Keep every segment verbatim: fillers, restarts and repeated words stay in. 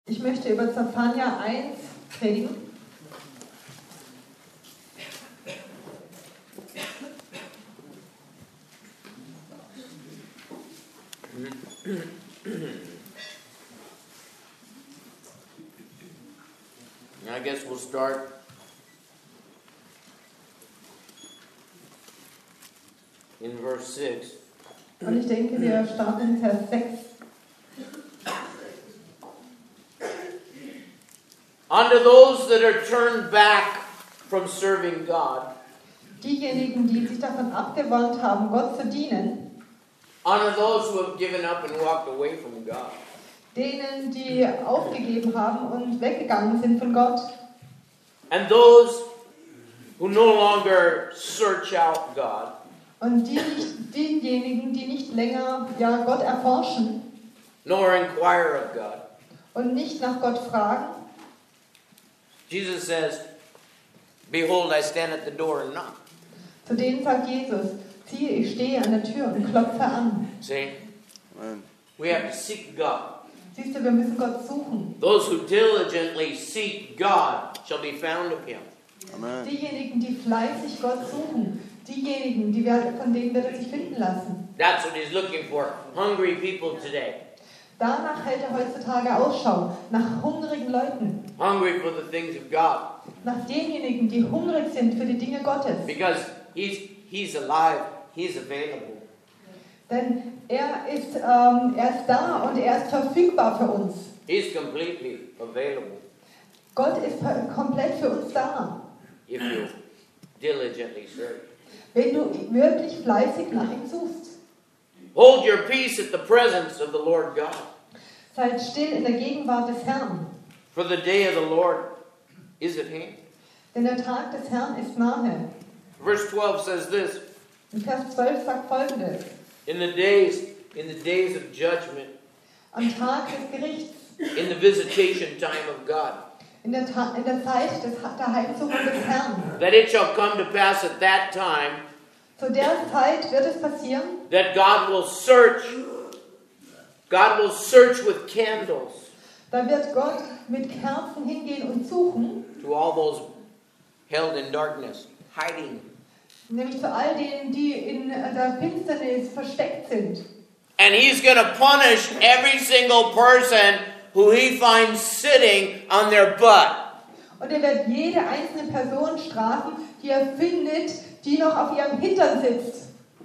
Ich möchte über Zephania eins predigen. I guess we'll start in verse six. Und ich denke, wir starten in Vers sechs. Unto those that are turned back from serving God, Diejenigen, die sich davon abgewandt haben, Gott zu dienen, unto those who have given up and walked away from God, denen, die aufgegeben haben und weggegangen sind von Gott, and those who no longer search out God, und die nicht, diejenigen, die nicht länger ja, Gott erforschen nor inquire of God. und nicht nach Gott fragen. Jesus says, behold, I stand at the door and knock. Zu denen sagt Jesus, siehe, ich stehe an der Tür und klopfe an. See? We have to seek God. Siehst du, wir müssen Gott suchen. Those who diligently seek God shall be found of him. Amen. Diejenigen, die fleißig Gott suchen, diejenigen, die wir, von denen wird er sich finden lassen. That's what he's looking for. Hungry people today. Danach hält er heutzutage Ausschau, nach hungrigen Leuten, Hungry for the things of God. nach denjenigen, die hungrig sind für die Dinge Gottes. Because he's he's alive. He's available. Denn er ist, ähm, er ist da und er ist verfügbar für uns. He's completely available Gott ist per- komplett für uns da, if you diligently search. wenn du wirklich fleißig nach ihm suchst. Hold your peace at the presence of the Lord God. Seid still in der Gegenwart des Herrn, For the day of the Lord is at hand. denn der Tag des Herrn ist nahe. Verse twelve says this. In Vers zwölf sagt Folgendes: In the days, in the days of judgment, Am Tag des Gerichts, in the visitation time of God, in der, Ta- in der Zeit des, der Heimsuchung des Herrn, that it shall come to pass at that time zu der Zeit wird es passieren, that God will search, God will search with candles da wird Gott mit Kerzen hingehen und suchen, to all those held in darkness, hiding. nämlich zu all denen, die in der Finsternis versteckt sind. And he's going to punish every single person who he finds sitting on their butt. Und er wird jede einzelne Person strafen, die er findet, die noch auf ihrem Hintern sitzt.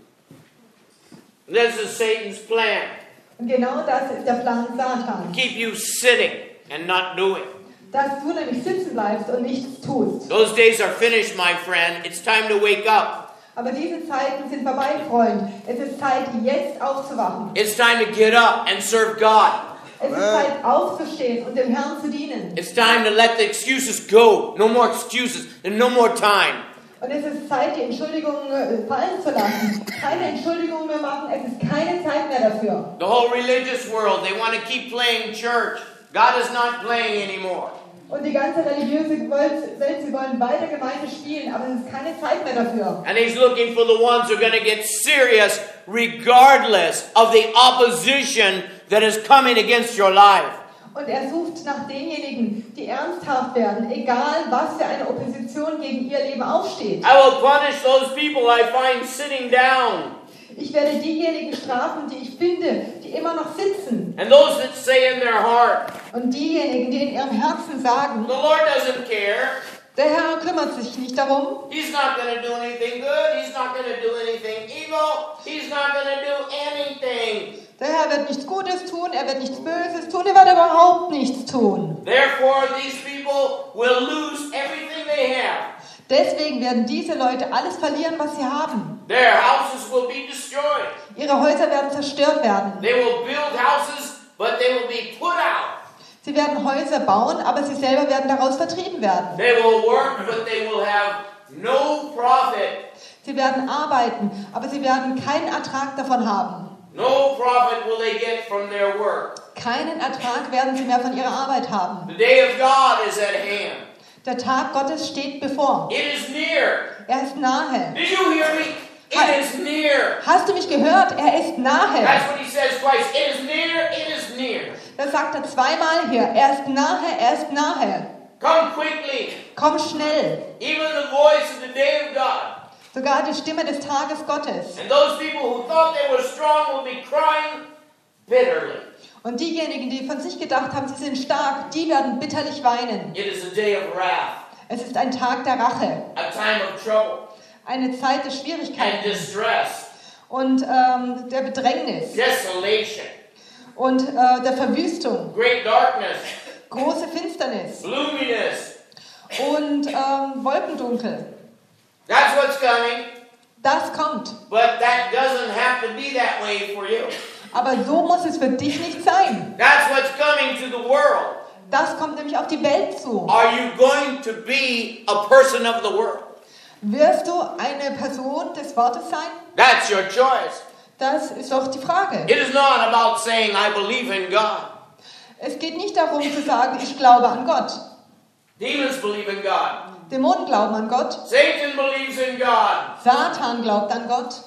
This is Satan's plan. Und genau das ist der Plan Satans. Keep you sitting and not doing. Dass du nämlich sitzen bleibst und nichts tust. Those days are finished, my friend. It's time to wake up. Aber diese Zeiten sind vorbei, Freund. Es ist Zeit, jetzt aufzuwachen. It's time to get up and serve God. Es ist Zeit, aufzustehen und dem Herrn zu dienen. It's time to let the excuses go. No more excuses and no more time. Und es ist Zeit, die Entschuldigungen äh, fallen zu lassen. Keine Entschuldigungen mehr machen. Es ist keine Zeit mehr dafür. The whole religious world, they want to keep playing church. God is not playing anymore. Und die ganze religiöse Welt, sie wollen weiter Gemeinde spielen, aber es ist keine Zeit mehr dafür. And he's looking for the ones who are going to get serious regardless of the opposition that is coming against your life. Und er sucht nach denjenigen, die ernsthaft werden, egal was für eine Opposition gegen ihr Leben aufsteht. I will punish those people I find sitting down. Ich werde diejenigen strafen, die ich finde, die immer noch sitzen. And those that say in their heart, Und diejenigen, die in ihrem Herzen sagen, the Lord doesn't care. der Herr kümmert sich nicht darum. He's not going to do anything good. He's not going to do anything evil. He's not going to do anything. Der Herr wird nichts Gutes tun, er wird nichts Böses tun, er wird überhaupt nichts tun. Therefore, these people will lose everything they have. Deswegen werden diese Leute alles verlieren, was sie haben. Their houses will be destroyed. Ihre Häuser werden zerstört werden. They will build houses, but they will be put out. Sie werden Häuser bauen, aber sie selber werden daraus vertrieben werden. They will work, but they will have no profit. Sie werden arbeiten, aber sie werden keinen Ertrag davon haben. No profit will they get from their work. Keinen Ertrag werden sie mehr von ihrer Arbeit haben. The day of God is at hand. Der Tag Gottes steht bevor. It is near. Er ist nahe. Did you hear me? It is near. Hast du mich gehört? Er ist nahe. That's what he says twice. It is near. It is near. Das sagt er zweimal hier. Er ist nahe, er ist nahe. Come quickly. Komm schnell. Even the voice of the day of God. Sogar die Stimme des Tages Gottes. And those people who thought they were strong will be crying bitterly. Und diejenigen, die von sich gedacht haben, sie sind stark, die werden bitterlich weinen. It is a day of wrath, Es ist ein Tag der Rache. a time of trouble Eine Zeit der and Schwierigkeiten distress, und ähm, der Bedrängnis desolation, und äh, der Verwüstung. great darkness, Große Finsternis gloominess. und ähm, Wolkendunkel. That's what's coming, Das kommt. but that doesn't have to be that way for you. Aber so muss es für dich nicht sein. That's what's coming to the world. Das kommt nämlich auf die Welt zu. Are you going to be a person of the world? Wirst du eine Person des Wortes sein? That's your choice. Das ist doch die Frage. It is not about saying, I believe in God. Es geht nicht darum zu sagen, ich glaube an Gott. Demons believe in God. Dämonen glauben an Gott. Satan believes in God. Satan glaubt an Gott.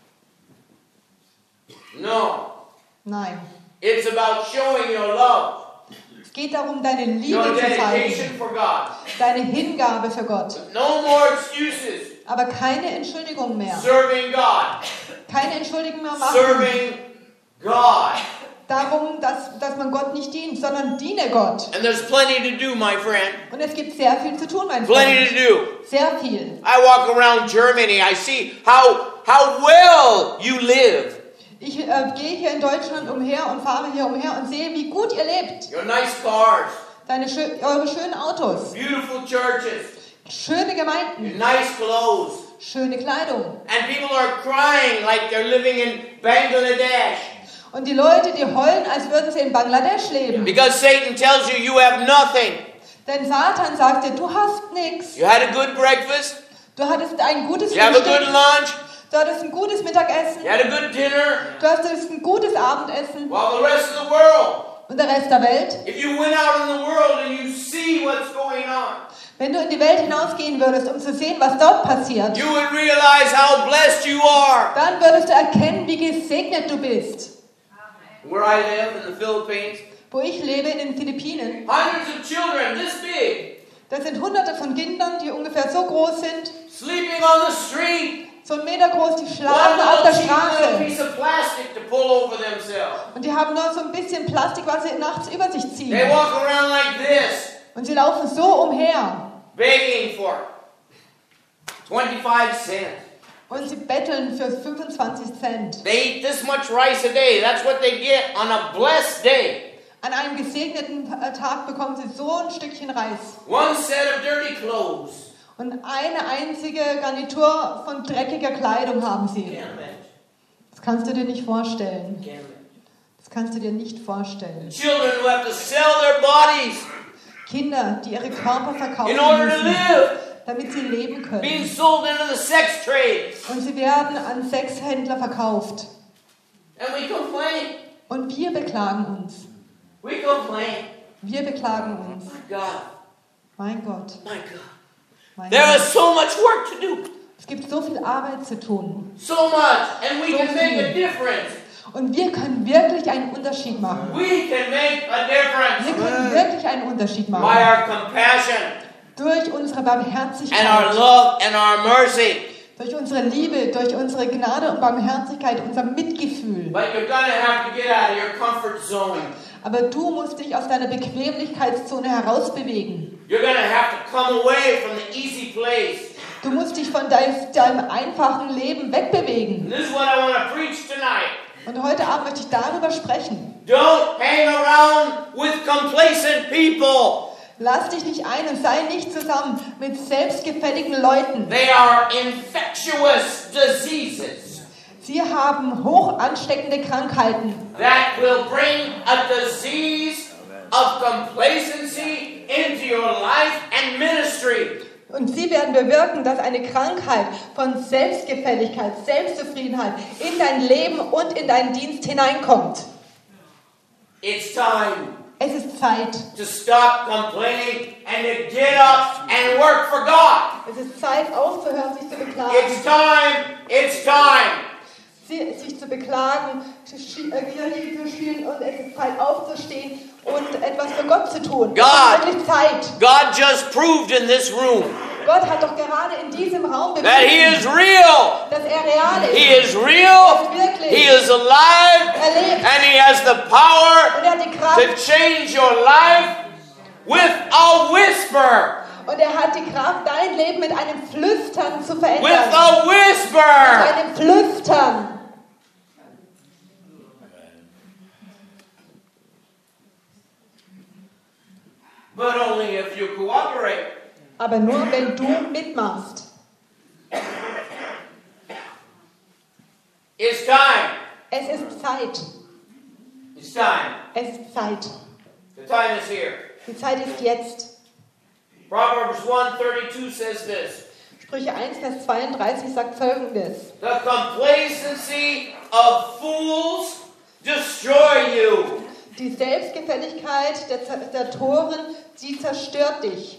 No. Nein. It's about showing your love, Es geht darum, deine Liebe your zu dedication zeigen. for God. Deine Hingabe für Gott. No more excuses. Aber keine Entschuldigung mehr. Serving God. Keine Entschuldigung mehr machen. Serving God. Darum, dass, dass man Gott nicht dient, sondern diene Gott. And there's plenty to do, my friend. Und es gibt sehr viel zu tun, mein Plenty Freund. to do. Sehr viel. I walk around Germany. I see how how well you live. Ich äh, gehe hier in Deutschland umher und fahre hier umher und sehe, wie gut ihr lebt. Your nice cars, Deine schö- eure schönen Autos, beautiful churches, schöne your Gemeinden, nice clothes. schöne Kleidung. And people are crying like they're living in Bangladesh. Und die Leute, die heulen, als würden sie in Bangladesch leben. Because Satan tells you you have nothing. Denn Satan sagt dir, du hast nichts. You had a good breakfast. Du hattest ein gutes You have a good Frühstück. lunch. Du hattest ein gutes Mittagessen. You had a good dinner. Du hattest ein gutes Abendessen. While the rest of the world, Und der Rest der Welt. if you went out in the world and you see what's going on, Wenn du in die Welt hinausgehen würdest, um zu sehen, was dort passiert, you would realize how blessed you are. dann würdest du erkennen, wie gesegnet du bist. Where I live in the Philippines, Wo ich lebe, in den Philippinen, hundreds of children this big, da sind hunderte von Kindern, die ungefähr so groß sind, sleeping on the street. so einen Meter groß, die One schlafen auf der little cheap little Straße. piece of plastic to pull over themselves. Und die haben nur so ein bisschen Plastik, was sie nachts über sich ziehen. They walk around like this, Und sie laufen so umher. begging for twenty-five cents. Und sie betteln für fünfundzwanzig Cent. They eat this much rice a day. That's what they get on a blessed day. An einem gesegneten Tag bekommen sie so ein Stückchen Reis. One set of dirty clothes. Und eine einzige Garnitur von dreckiger Kleidung haben sie. Can't imagine. Das kannst du dir nicht vorstellen. Can't imagine. Das kannst du dir nicht vorstellen. Children who have to sell their bodies Kinder, die ihre Körper verkaufen in order to müssen, live, damit sie leben being können. sold into the sex trade. Und sie werden an Sexhändler verkauft. And we complain. Und wir beklagen uns. We complain. Wir beklagen uns. My God. Mein Gott. My God. Mein There Gott. is so much work to do. Es gibt so viel Arbeit zu tun. So much. And we So can make a viel. difference. Und wir können wirklich einen Unterschied machen. We can make a Wir difference können wirklich einen Unterschied by machen. our compassion Durch unsere and our Barmherzigkeit, love and our mercy. durch unsere Liebe, durch unsere Gnade und Barmherzigkeit, unser Mitgefühl. But you're going to have to get out of your comfort zone. Aber du musst dich aus deiner Bequemlichkeitszone herausbewegen. You're going to have to come away from the easy place. Du musst dich von dein, deinem einfachen Leben wegbewegen. And this is what I want to preach tonight. Und heute Abend möchte ich darüber sprechen. Don't hang around with complacent people. Lass dich nicht ein und sei nicht zusammen mit selbstgefälligen Leuten. They are infectious diseases Sie haben hoch ansteckende Krankheiten, that will bring a disease of complacency into your life and ministry. und sie werden bewirken, dass eine Krankheit von Selbstgefälligkeit, Selbstzufriedenheit in dein Leben und in deinen Dienst hineinkommt. It's time Es ist Zeit. to stop complaining and to get up and work for God. Es ist Zeit, aufzuhören, sich zu beklagen. It's time, it's time. Sie, sich zu beklagen, Kirche zu spielen und es ist Zeit aufzustehen und etwas für Gott zu tun. God. Es ist wirklich Zeit. God just proved in this room Gott hat doch gerade in diesem Raum that He bewiesen, is real. dass er real ist. He is real. He is alive. Er lebt And He has the power und er hat die to Kraft change your life with a whisper. und er hat die Kraft, dein Leben mit einem Flüstern zu With verändern. a Mit whisper. einem Flüstern. But only if you cooperate. Aber nur, wenn du mitmachst. It's time. Es ist Zeit. It's time. Es ist Zeit. The time is here. Die Zeit ist jetzt. Proverbs one thirty-two says this. Sprüche eins, Vers zweiunddreißig sagt Folgendes. The complacency of fools destroy you. Die Selbstgefälligkeit der, der Toren, sie zerstört dich.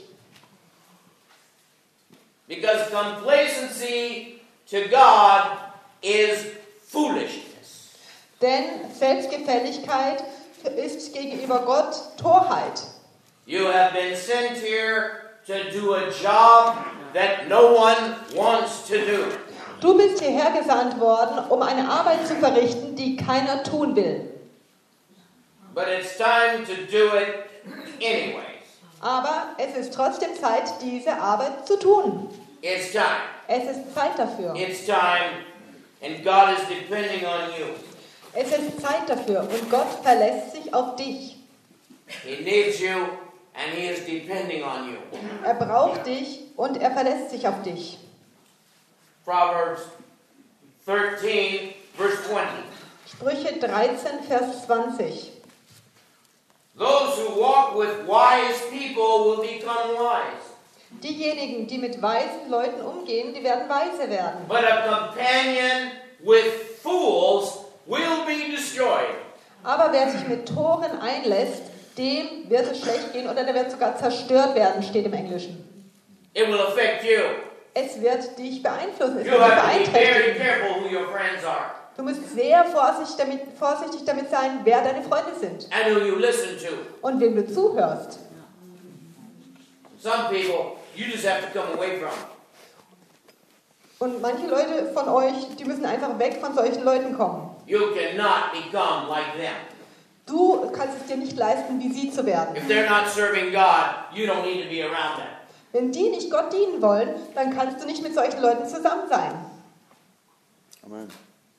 Because complacency to God is foolishness. Denn Selbstgefälligkeit ist gegenüber Gott Torheit. You have been sent here to do a job that no one wants to do. Du bist hierher gesandt worden, um eine Arbeit zu verrichten, die keiner tun will. But it's time to do it anyways. Aber es ist trotzdem Zeit, diese Arbeit zu tun. It's time. Es ist Zeit dafür. It's time, and God is depending on you. Es ist Zeit dafür und Gott verlässt sich auf dich. He needs you, and He is depending on you. Er braucht dich und er verlässt sich auf dich. Proverbs thirteen, verse twenty. Sprüche dreizehn, Vers zwanzig. Those who walk with wise people will become wise, Diejenigen, die mit weisen Leuten umgehen, die werden weise werden. but a companion with fools will be destroyed. Aber wer sich mit Toren einlässt, dem wird es schlecht gehen oder der wird sogar zerstört werden, steht im Englischen. It will affect you. Es wird dich beeinflussen, es You wird dich have to be very beeinträchtigen. careful who your friends are Du musst sehr vorsichtig damit, vorsichtig damit sein, wer deine Freunde sind and who you listen to. und wem du zuhörst. Some people you just have to come away from. Und manche Leute von euch, die müssen einfach weg von solchen Leuten kommen. You cannot become like them. Du kannst es dir nicht leisten, wie sie zu werden. If they're not serving God, you don't need to be around them. Wenn die nicht Gott dienen wollen, dann kannst du nicht mit solchen Leuten zusammen sein. Amen.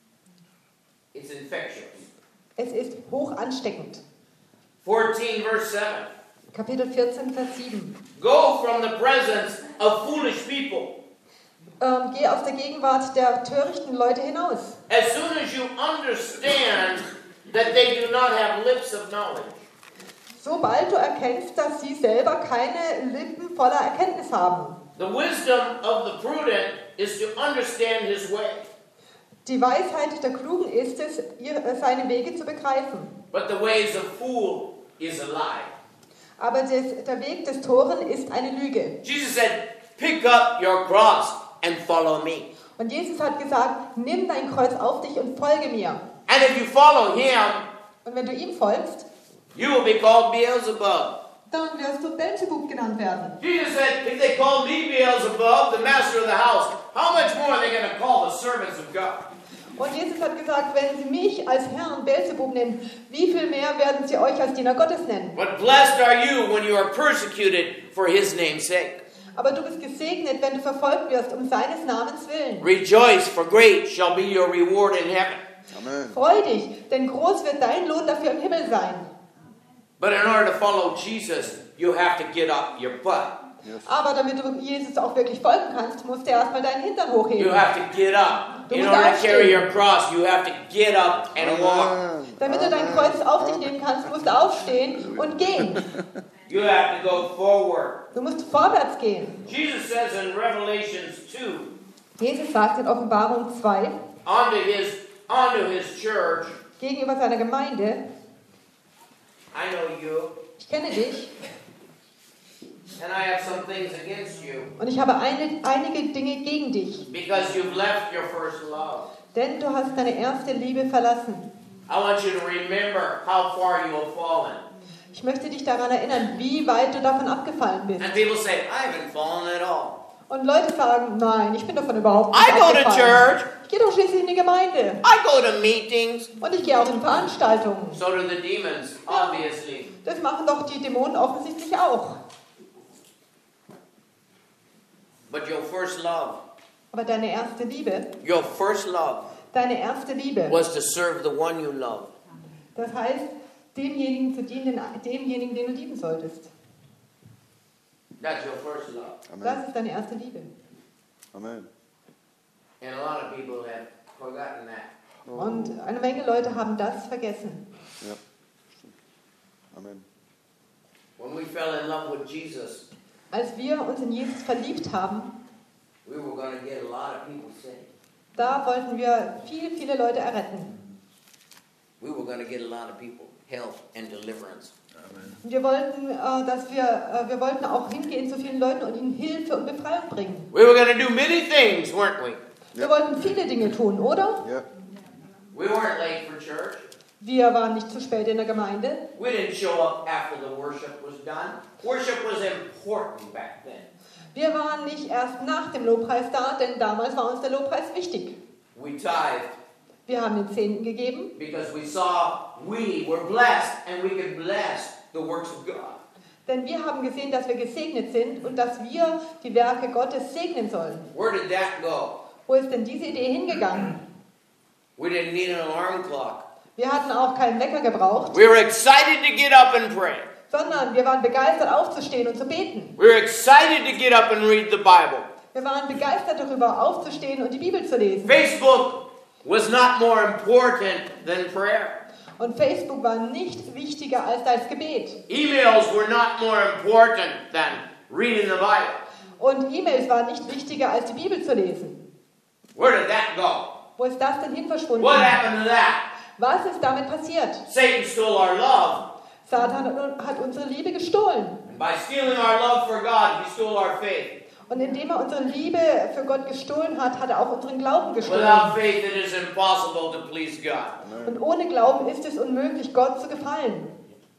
It's infectious. Es ist hoch ansteckend. fourteen, verse seven. Kapitel vierzehn, Vers sieben. Go from the presence of foolish people. Ähm, geh aus der Gegenwart der törichten Leute hinaus. As soon as you understand that they do not have lips of knowledge. Sobald du erkennst, dass sie selber keine Lippen voller Erkenntnis haben. The wisdom of the prudent is to understand his way, Die Weisheit der Klugen ist es, ihr- seine Wege zu begreifen. but the ways of fool is a lie. Aber des, der Weg des Toren ist eine Lüge. Jesus said, pick up your cross and follow me. Und Jesus hat gesagt, nimm dein Kreuz auf dich und folge mir. And if you follow him, Und wenn du ihm folgst, you will be called Beelzebub. dann wirst du Belzebub genannt werden. Jesus said, if they call me Beelzebub, the master of the house, how much more are they going to call the servants of God? Und Jesus hat gesagt, wenn sie mich als Herrn Belzebub nennen, wie viel mehr werden sie euch als Diener Gottes nennen? But blessed are you when you are persecuted for his name's sake. Aber du bist gesegnet, wenn du verfolgt wirst, um seines Namens willen. Rejoice, for great shall be your reward in heaven. Amen. Freu dich, denn groß wird dein Lohn dafür im Himmel sein. But in order to follow Jesus, you have to get up your butt. Aber damit du Jesus auch wirklich folgen kannst, musst du erstmal deinen Hintern You hochheben. have to get up. Du In musst order to carry aufstehen. your cross, you have to get up and walk. Amen. Damit du dein Kreuz auf dich nehmen kannst, musst du aufstehen und gehen. You have to go forward. Du musst vorwärts gehen. Jesus says in Revelations two, Jesus sagt in Offenbarung zwei unto his, unto his church, gegenüber seiner Gemeinde, I know you, ich kenne dich and I have some things against you, und ich habe eine, einige Dinge gegen dich, because you've left your first love. denn du hast deine erste Liebe verlassen. I want you to remember how far you have fallen. Ich möchte dich daran erinnern, wie weit du davon abgefallen bist. And people say, I haven't fallen at all. Und Leute sagen, nein, ich bin davon überhaupt nicht I go to abgefallen. church. Ich gehe doch schließlich in die Gemeinde. I go to meetings. Und ich gehe auch in Veranstaltungen. So do the demons, obviously. Das machen doch die Dämonen offensichtlich auch. But your first love, Aber deine erste Liebe, your first love deine erste Liebe, was to serve the one you love. das heißt, demjenigen zu dienen, demjenigen, den du lieben solltest. That's your first love. Das Amen. ist deine erste Liebe. Amen. And a lot of people have forgotten that. Und eine Menge Leute haben das vergessen. Ja. Amen. When we fell in love with Jesus, Als wir uns in Jesus verliebt haben, we were going to get a lot of people saved. da wollten wir viele, viele Leute erretten. We were going to get a lot of people help and deliverance. Und wir wollten, äh, dass wir, äh, wir wollten auch hingehen zu vielen Leuten und ihnen Hilfe und Befreiung bringen. We were going to do many things, weren't we? Wir wollten viele Dinge tun, oder? Ja. We weren't late for church. Wir waren nicht zu spät in der Gemeinde. We didn't show up after the worship was done. Worship was important back then. Wir waren nicht erst nach dem Lobpreis da, denn damals war uns der Lobpreis wichtig. We tithed Wir haben den Zehnten gegeben, because we saw we were blessed and we could bless the works of God. denn wir haben gesehen, dass wir gesegnet sind und dass wir die Werke Gottes segnen sollen. Where did that go? Wo ist denn diese Idee hingegangen? We didn't need an alarm clock. Wir hatten auch keinen Wecker gebraucht, We were excited to get up and pray. sondern wir waren begeistert aufzustehen und zu beten. We were excited to get up and read the Bible. Wir waren begeistert darüber, aufzustehen und die Bibel zu lesen. Facebook was not more important than prayer. Und Facebook war nicht wichtiger als das Gebet. Emails were not more important than reading the Bible. Und E-Mails waren nicht wichtiger als die Bibel zu lesen. Where did that go? Wo ist das denn hin verschwunden? What happened to that? Was ist damit passiert? Satan stole our love. Satan hat unsere Liebe gestohlen. And by stealing our love for God, he stole our faith. Und indem er unsere Liebe für Gott gestohlen hat, hat er auch unseren Glauben gestohlen. Without faith, it is impossible to please God. Und ohne Glauben ist es unmöglich, Gott zu gefallen.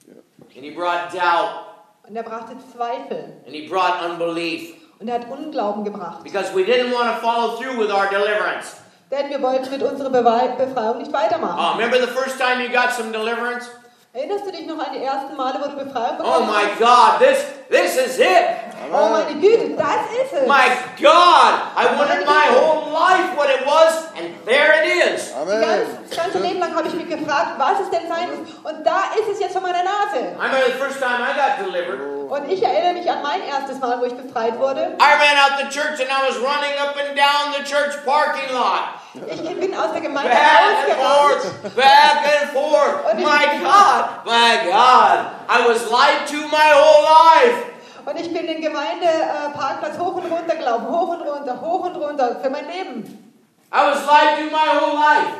And he brought doubt, Und er brachte Zweifel. and he brought unbelief. Und er hat Unglauben gebracht. Because we didn't want to follow through with our deliverance. Denn wir wollten mit unserer Bewe- Befreiung nicht weitermachen. Oh, remember the first time you got some deliverance? Erinnerst du dich noch an die ersten Male, wo du Befreiung Oh bekommen my hast? God, this this is it. Oh meine Güte, das ist es. My God, I wondered my whole life what it was, and there it is. Die Amen. ganze, das ganze Leben lang habe ich mich gefragt, was es denn sein muss. Und da ist es jetzt vor meiner Nase. I remember the first time I got delivered. Und ich erinnere mich an mein erstes Mal, wo ich befreit wurde. I ran out the church and I was running up and down the church parking lot. Ich bin aus der Gemeinde Back and rausgerannt. forth, back and forth. My God, my God. I was lied to my whole life. Und ich bin den Gemeindeparkplatz hoch und runter gelaufen, hoch und runter, hoch und runter für mein Leben. I was lied to my whole life.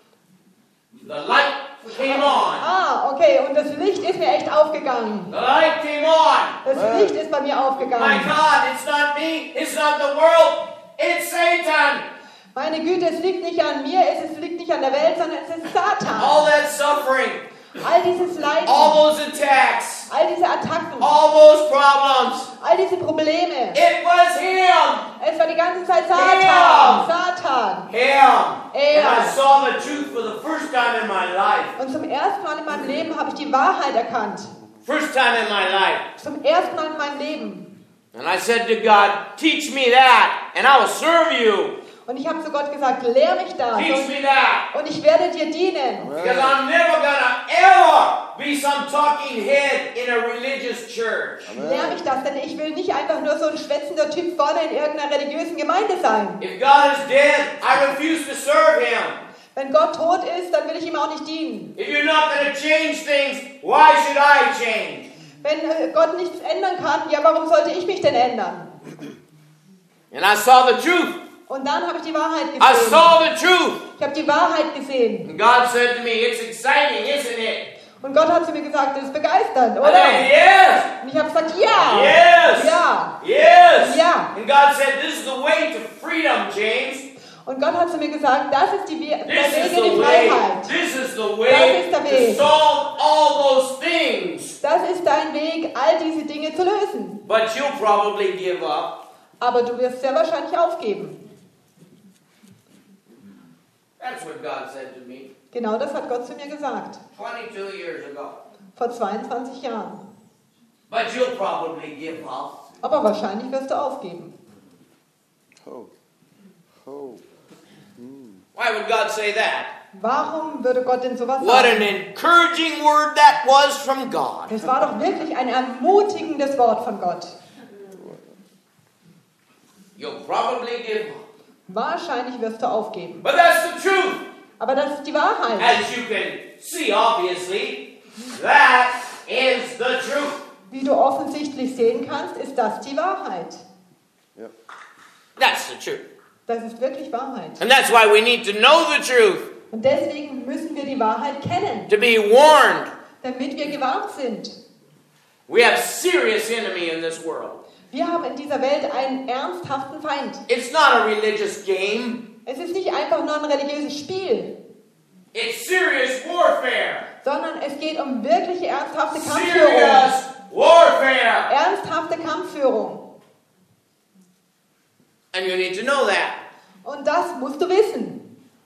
The light came on. Ah, okay, und das Licht ist mir echt aufgegangen. The light came on. Das Licht ist bei mir My aufgegangen. God, it's not me, it's not the world, it's Satan. Meine Güte, es liegt nicht an mir, es ist- liegt nicht an der Welt, sondern es ist Satan. All that suffering, All dieses Leiden, all those attacks, all diese Attacken, all those problems, all diese Probleme. it was him. Es war die ganze Zeit Satan, Ja. Satan. Him. And I Er. saw the truth for the first time in my life. Und zum ersten Mal in meinem Leben habe ich die Wahrheit erkannt. First time in my life. Zum ersten Mal in meinem Leben. And I said to God, teach me that, and I will serve you. Und ich habe zu Gott gesagt, lehr mich das. Teach Und, me that. und ich werde dir dienen. Because I'm never gonna ever be some talking head in a religious church. Lehr mich das, denn ich will nicht einfach nur so ein schwätzender Typ vorne in irgendeiner religiösen Gemeinde sein. If God is dead, I refuse to serve him. Wenn Gott tot ist, dann will ich ihm auch nicht dienen. If you're not going to change things, why should I change? Wenn äh, Gott nichts ändern kann, ja, warum sollte ich mich denn ändern? And I saw the truth. Und dann habe ich die Wahrheit I gesehen. saw the truth. Ich habe die Wahrheit gesehen. And God said to me, it's exciting, isn't it? Und Gott hat zu mir gesagt, das ist begeisternd, I oder? said, yes, Und ich habe gesagt, ja. yes, Ja. yes. Ja. And God said, this is the way to freedom, James. Und Gott hat zu mir gesagt, das ist die, der This Weg is in the die way. Freiheit. This is the Das way ist der to Weg. solve all those things. Das ist dein Weg, all diese Dinge zu lösen. But you'll probably give up. Aber du wirst sehr wahrscheinlich aufgeben. That's what God said to me Genau das hat Gott zu mir gesagt. twenty-two years ago. Vor zweiundzwanzig Jahren. But you'll probably give up. Aber wahrscheinlich wirst du aufgeben. Oh. Oh. Why would God say that? Warum würde Gott denn sowas What an sagen? encouraging word that was from God. Das war doch wirklich ein ermutigendes Wort von Gott. You'll probably give up. Wahrscheinlich wirst du aufgeben. But that's the truth. Aber das ist die Wahrheit. As you can see, obviously, that is the truth. Wie du offensichtlich sehen kannst, ist das die Wahrheit. Yep. That's the truth. Das ist wirklich Wahrheit. And that's why we need to know the truth, Und deswegen müssen wir die Wahrheit kennen, to be warned. damit wir gewarnt sind. We have serious enemy in this world. Wir haben in dieser Welt einen ernsthaften Feind. It's not a religious game. Es ist nicht einfach nur ein religiöses Spiel, It's serious warfare. sondern es geht um wirkliche ernsthafte Kampfführung. Serious warfare. Ernsthafte Kampfführung. And you need to know that. Und das musst du wissen.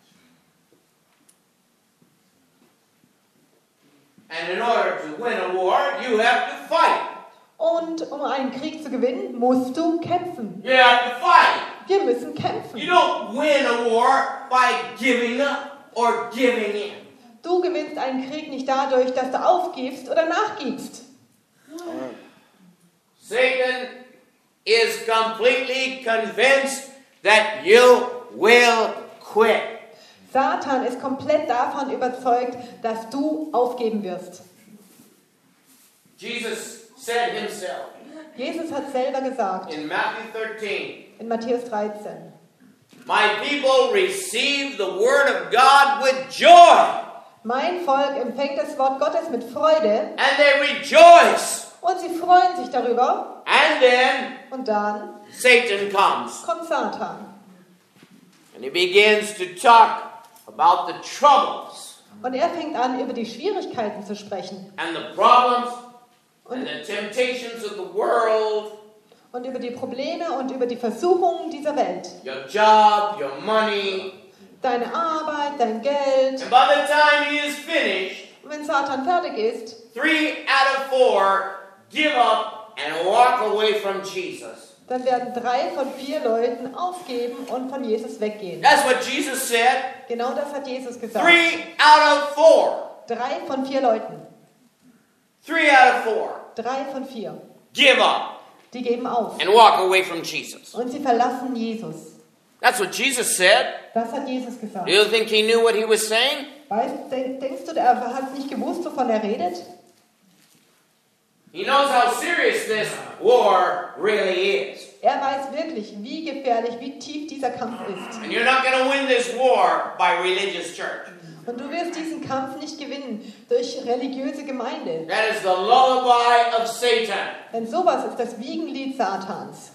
And in order to win a war, you have to fight. Und um einen Krieg zu gewinnen, musst du kämpfen. You have to fight. Wir müssen kämpfen. You don't win a war by giving up or giving in. Du gewinnst einen Krieg nicht dadurch, dass du aufgibst oder nachgibst. Amen. Satan is completely convinced that you will quit. Satan ist komplett davon überzeugt, dass du aufgeben wirst. Jesus said himself Jesus hat selber gesagt in Matthew thirteen, in Matthäus dreizehn, my people receive the word of God with joy, mein Volk empfängt das Wort Gottes mit Freude and they rejoice. und sie freuen sich darüber. And then Und dann Satan comes, kommt Satan and he begins to talk about the troubles und er fängt an, über die Schwierigkeiten zu sprechen and the problems und, and the temptations of the world, und über die Probleme und über die Versuchungen dieser Welt. your job, your money. Deine Arbeit, dein Geld. And by the time he is finished, Und wenn Satan fertig ist, three out of four give up and walk away from Jesus. dann werden drei von vier Leuten aufgeben und von Jesus weggehen. That's what Jesus said. Genau das hat Jesus gesagt. Three out of four. Drei von vier Leuten. Three out of four Drei von vier. give up Die geben auf. and walk away from Jesus. Und sie verlassen Jesus. That's what Jesus said. Das hat Jesus gesagt. Do you think he knew what he was saying? Weißt, denk, denkst du, er hat nicht gewusst, wovon er redet? He knows how serious this war really is. Er weiß wirklich, wie gefährlich, wie tief dieser Kampf ist. And you're not going to win this war by religious church. Und du wirst diesen Kampf nicht gewinnen durch religiöse Gemeinde. That is the lullaby of Satan. Denn sowas ist das Wiegenlied Satans.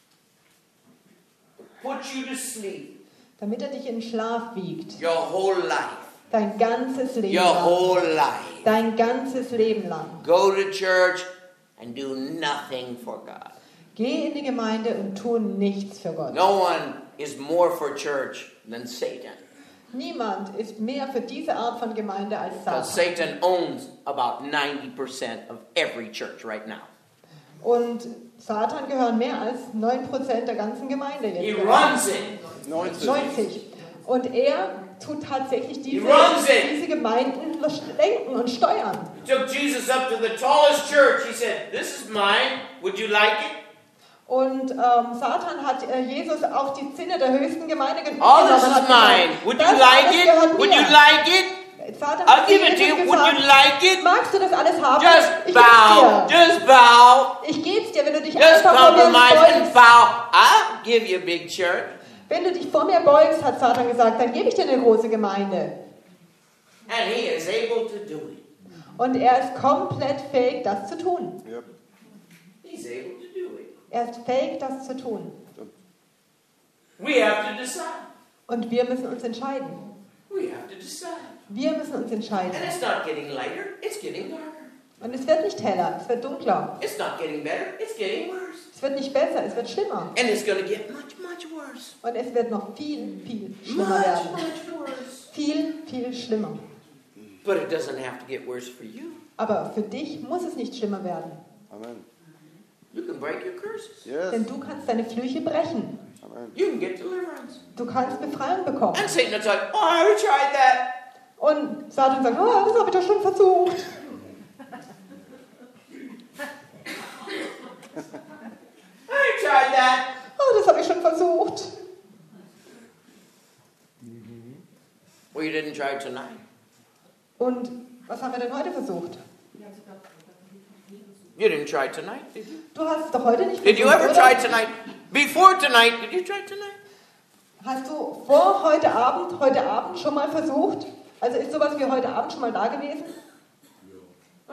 Put you to sleep Damit er dich in Schlaf wiegt. your whole life. Dein ganzes Leben Your lang. whole life. Dein ganzes Leben lang. Go to church and do nothing for God. Geh in die Gemeinde und tu nichts für Gott. No one is more for church than Satan. Niemand ist mehr für diese Art von Gemeinde als Because Satan. Satan owns about ninety percent of every church right now. Und Satan gehören mehr als neun Prozent der ganzen Gemeinde He jetzt. runs it. neunzig. Und er tut tatsächlich diese, He runs it. diese Gemeinden lenken und steuern. He took Jesus up to the tallest church. He said, "This is mine. Would you like it?" Und ähm, Satan hat äh, Jesus auf die Zinne der höchsten Gemeinde genommen. All this und is hat mine. gesagt, Would you das like alles it? gehört Would mir. you like it? Satan I'll hat give it to Jesus you. Would you gesagt, like it? magst du das alles haben? Just ich bow. geb's dir. Just bow. Ich geb's dir, wenn du dich Just einfach vor mir compromise and beugst. bow. I'll give you a big church. Wenn du dich vor mir beugst, hat Satan gesagt, dann gebe ich dir eine große Gemeinde. And he is able to do it. Und er ist komplett fähig, das zu tun. Yep. He's able to do it. Er ist fähig, das zu tun. We have to decide. Und wir müssen uns entscheiden. We have to decide. Wir müssen uns entscheiden. And it's not getting lighter, it's getting darker. Und es wird nicht heller, es wird dunkler. It's not getting better, it's getting worse. Es wird nicht besser, es wird schlimmer. And it's going to get much, much worse. Und es wird noch viel, viel schlimmer Much, werden. much worse. Viel, viel schlimmer. But it doesn't have to get worse for you. Aber für dich muss es nicht schlimmer werden. Amen. You can break your curses. Denn Yes. du kannst deine Flüche brechen. Amen. You can get deliverance. Du kannst Befreiung bekommen. And Satan will like, oh, I already tried that. Und Satan sagt, oh, das habe ich doch schon versucht. I already tried that. Oh, das habe ich schon versucht. Well, you didn't try it tonight. Und was haben wir denn heute versucht? You didn't try it tonight, did you? Du hast es doch heute nicht Did you versucht, ever oder? try it tonight? Before tonight, did you try it tonight? Hast du vor heute Abend, heute Abend schon mal versucht? Also ist sowas wie heute Abend schon mal da gewesen? Huh?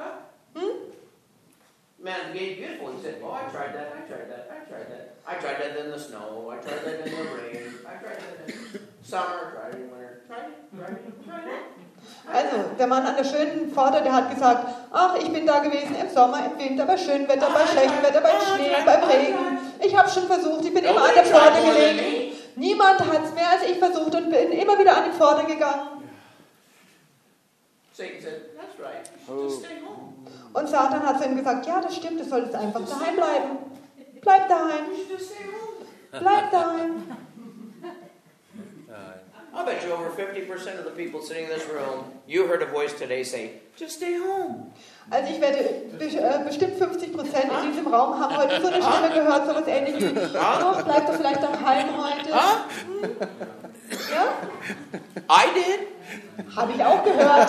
Man gave beautiful. He said, oh, I tried that, I tried that, I tried that. I tried that in the snow, I tried that in the rain, I tried that in summer, tried it in winter, tried it, tried it, tried it. Also, der Mann an der schönen Pforte, der hat gesagt, ach, ich bin da gewesen im Sommer, im Winter, bei schönem Wetter, bei schlechtem Wetter, beim Schnee, beim Regen. Ich habe schon versucht, ich bin immer an der Pforte gelegen. Niemand hat es mehr als ich versucht und bin immer wieder an die Pforte gegangen. Satan said, that's right, Oh. just stay home. Und Satan hat zu ihm gesagt, ja, das stimmt, du solltest einfach daheim bleiben. Bleib daheim, You should just stay home. bleib daheim. I'll bet you over fifty percent of the people sitting in this room, you heard a voice today say, just stay home. Also ich werde be äh, bestimmt fünfzig Prozent in diesem Raum haben heute so eine Stimme gehört, so was ähnliches wie, oh, bleib doch vielleicht daheim heute. Huh? Hm? Ja, I did. habe ich auch gehört.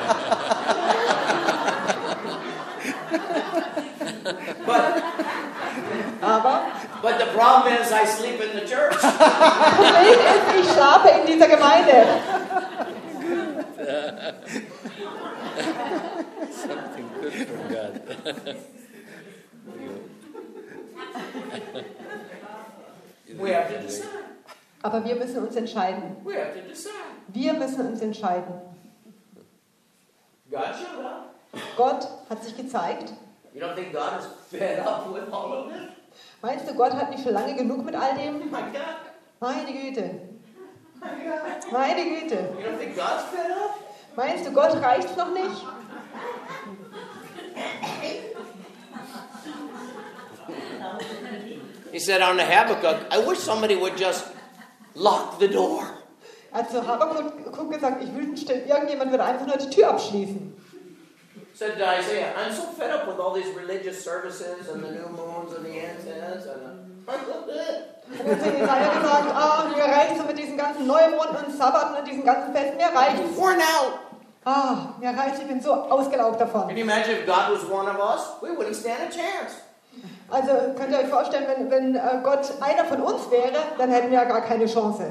But, Aber but the problem is I sleep in the church. Problem ist, ich schlafe in dieser Gemeinde. Something good from God. We have to decide. Aber wir müssen uns entscheiden. We have to decide. Wir müssen uns entscheiden. God showed up. Gott hat sich gezeigt. You don't think God is fed up with all of this? Meinst du, Gott hat nicht schon lange genug mit all dem? My God. Meine Güte, My God. meine Güte. You don't think God's fed up? Meinst du, Gott reicht's noch nicht? He said on the Habakkuk, I wish somebody would just lock the door. Also Habakkuk gesagt, ich wünschte, irgendjemand würde einfach nur die Tür abschließen. Said to Isaiah, I'm so fed up with all these religious services and the new moons and the incense and the... Und dann hat Jesaja gesagt, ah, mir reicht's so mit diesen ganzen Neumonden und Sabbaten und diesen ganzen Festen, mir reicht's. Worn out. Ah, mir reicht's, ich bin so ausgelaugt davon. Can you imagine if God was one of us? We wouldn't stand a chance. Also könnt ihr euch vorstellen, wenn, wenn äh, Gott einer von uns wäre, dann hätten wir ja gar keine Chance.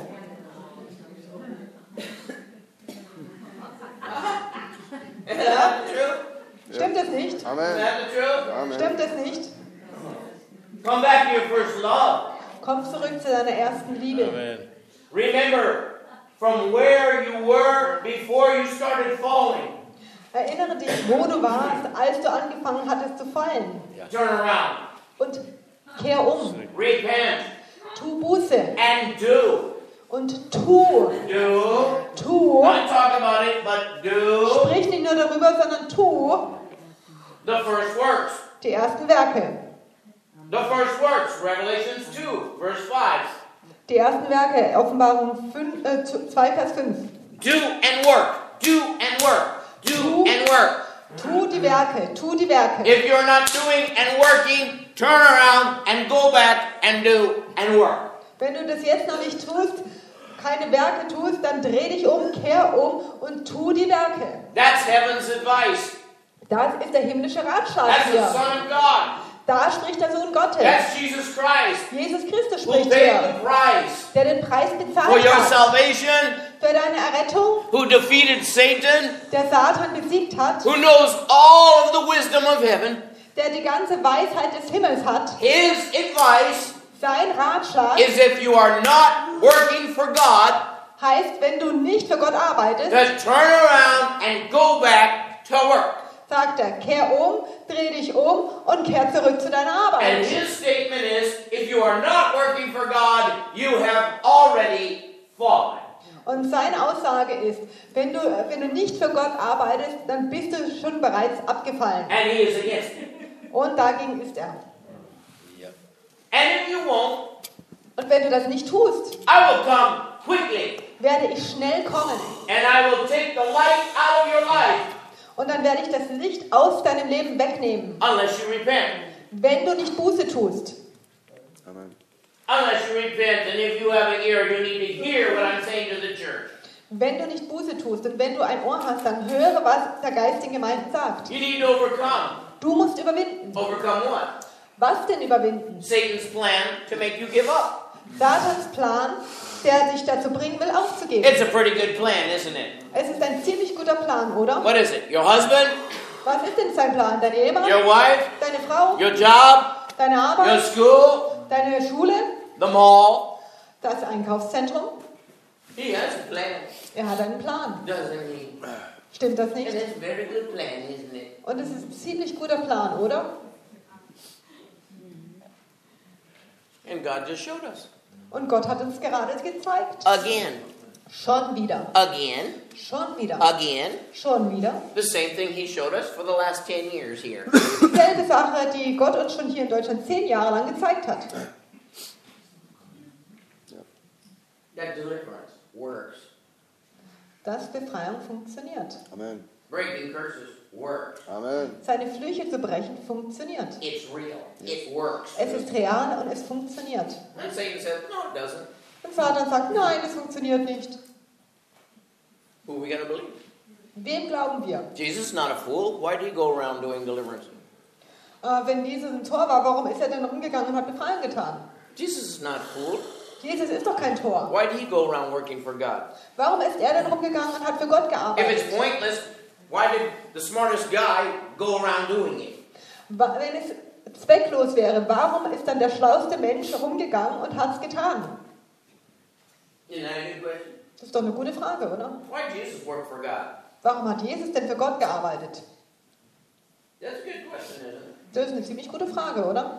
Is that the truth? Stimmt es nicht? Is Amen. that the truth? Amen. Stimmt es nicht? Come back to your first love. Komm zurück zu deiner ersten Liebe. Amen. Remember from where you were before you started falling. Erinnere dich, wo du warst, als du angefangen hattest zu fallen. Turn around. Und kehr um. Repent. Tu Buße. And do. Und tu. Do. Tu. Not talk about it, but do Sprich nicht nur darüber, sondern tu the first works. die ersten Werke. The first works. Revelations two, verse five. Die ersten Werke, Offenbarung fünf, äh, zwei, Vers fünf. Do and work. Do and work. Do Tu. and work. Tu die Werke, tu die Werke. If you're not doing and working, turn around and go back and do and work. Wenn du das jetzt noch nicht tust, keine Werke tust, dann dreh dich um, kehr um und tu die Werke. That's heaven's advice. Das ist der himmlische Ratschlag That's the hier. Son of God. Da spricht der Sohn Gottes. That's Jesus Christ. Jesus Christus Who spricht paid hier, the price der den Preis for bezahlt your hat salvation, für deine Errettung, who defeated Satan, der Satan besiegt hat, who knows all of the wisdom of heaven. der die ganze Weisheit des Himmels hat. His advice Sein Ratschlag is if you are not working for God, Heißt, wenn du nicht für Gott arbeitest, to turn around and go back to work. sagt er, kehr um, dreh dich um und kehr zurück zu deiner And Arbeit. his statement is, if you are not working for God, you have already fallen. Und seine Aussage ist, wenn du, wenn du nicht für Gott arbeitest, dann bist du schon bereits abgefallen. And he is against it. Und dagegen ist er. Yep. And if you won't, Und wenn du das nicht tust, I will come quickly. werde ich schnell kommen. And I will take the light out of your life Und dann werde ich das Licht aus deinem Leben wegnehmen, unless you repent. wenn du nicht Buße tust. Amen. Unless you repent, and if you have an ear, you need to hear what I'm saying to the church. Wenn du nicht Buße tust und wenn du ein Ohr hast, dann höre, was der Geist den Gemeinden sagt. You need to overcome. Du musst überwinden. Overcome what? Was denn überwinden? Satan's plan to make you give up. Satans Plan, der dich dazu bringen will, aufzugeben. It's a pretty good plan, isn't it? Es ist ein ziemlich guter Plan, oder? What is it? Your husband? Was ist denn sein Plan? Dein Ehemann? Your wife? Deine Frau? Your job? Deine Your Arbeit? school? Deine Schule? The mall? Das Einkaufszentrum? He has a plan, Er hat einen Plan. doesn't he? Stimmt das And nicht? it's a very good plan, isn't it? Und es ist ein ziemlich guter Plan, oder? And God just showed us. Und Gott hat uns gerade gezeigt. Again, Schon wieder. again, Schon wieder. again. Schon wieder. The same thing he showed us for the last ten years here. Dieselbe Sache, die Gott uns schon hier in Deutschland zehn Jahre lang gezeigt hat. That deliverance works. Dass Befreiung funktioniert. Amen. Breaking curses work. Amen. Seine Flüche zu brechen funktioniert. It's real. It works. Es ist real und es funktioniert. And Satan says, no, it doesn't. Und Satan sagt, nein, es funktioniert nicht. Who are we going to believe? Wem glauben wir? Jesus is not a fool. Why did he go around doing deliverance? Äh, wenn Jesus ein Tor war, warum ist er denn rumgegangen und hat Befreiung getan? Jesus is not a fool. Jesus ist doch kein Tor. Why did he go around working for God? Warum ist er denn rumgegangen und hat für Gott If gearbeitet? it's pointless, why did the smartest guy go around doing it? Wa- Wenn es zwecklos wäre, warum ist dann der schlauste Mensch rumgegangen und hat es getan? Isn't that a good question? Das ist doch eine gute Frage, oder? Why did Jesus work for God? Warum hat Jesus denn für Gott gearbeitet? That's a good question, isn't it? Das ist eine ziemlich gute Frage, oder?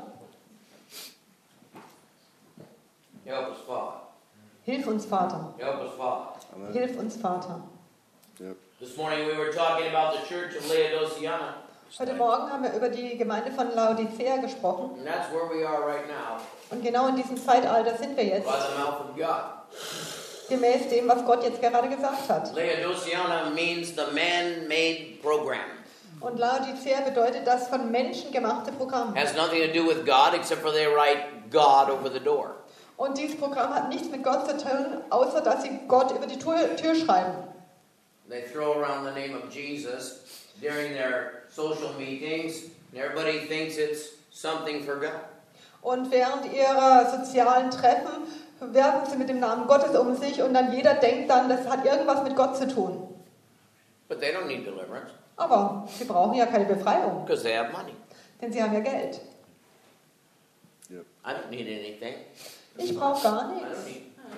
Help us, Father. Hilf uns, Vater. Help us, Father. Amen. Hilf uns, Vater. Yep. This morning we were talking about the church of Laodicea, Heute Morgen haben wir über die Gemeinde von Laodicea gesprochen. and that's where we are right now, Und genau in diesem Zeitalter sind wir jetzt, by the mouth of God. gemäß dem, was Gott jetzt gerade gesagt hat. Laodicea means the man-made program. Und Laodicea bedeutet das von Menschen gemachte Programm. Has nothing to do with God except for they write God over the door. Und dieses Programm hat nichts mit Gott zu tun, außer dass sie Gott über die Tür, Tür schreiben. They throw around the name of Jesus during their social meetings, and everybody thinks it's something for God. Und während ihrer sozialen Treffen werfen sie mit dem Namen Gottes um sich und dann jeder denkt dann, das hat irgendwas mit Gott zu tun. But they don't need deliverance Aber sie brauchen ja keine Befreiung, because they have money. denn sie haben ja Geld. Yep. I don't need anything. Ich brauche gar I don't nichts. need.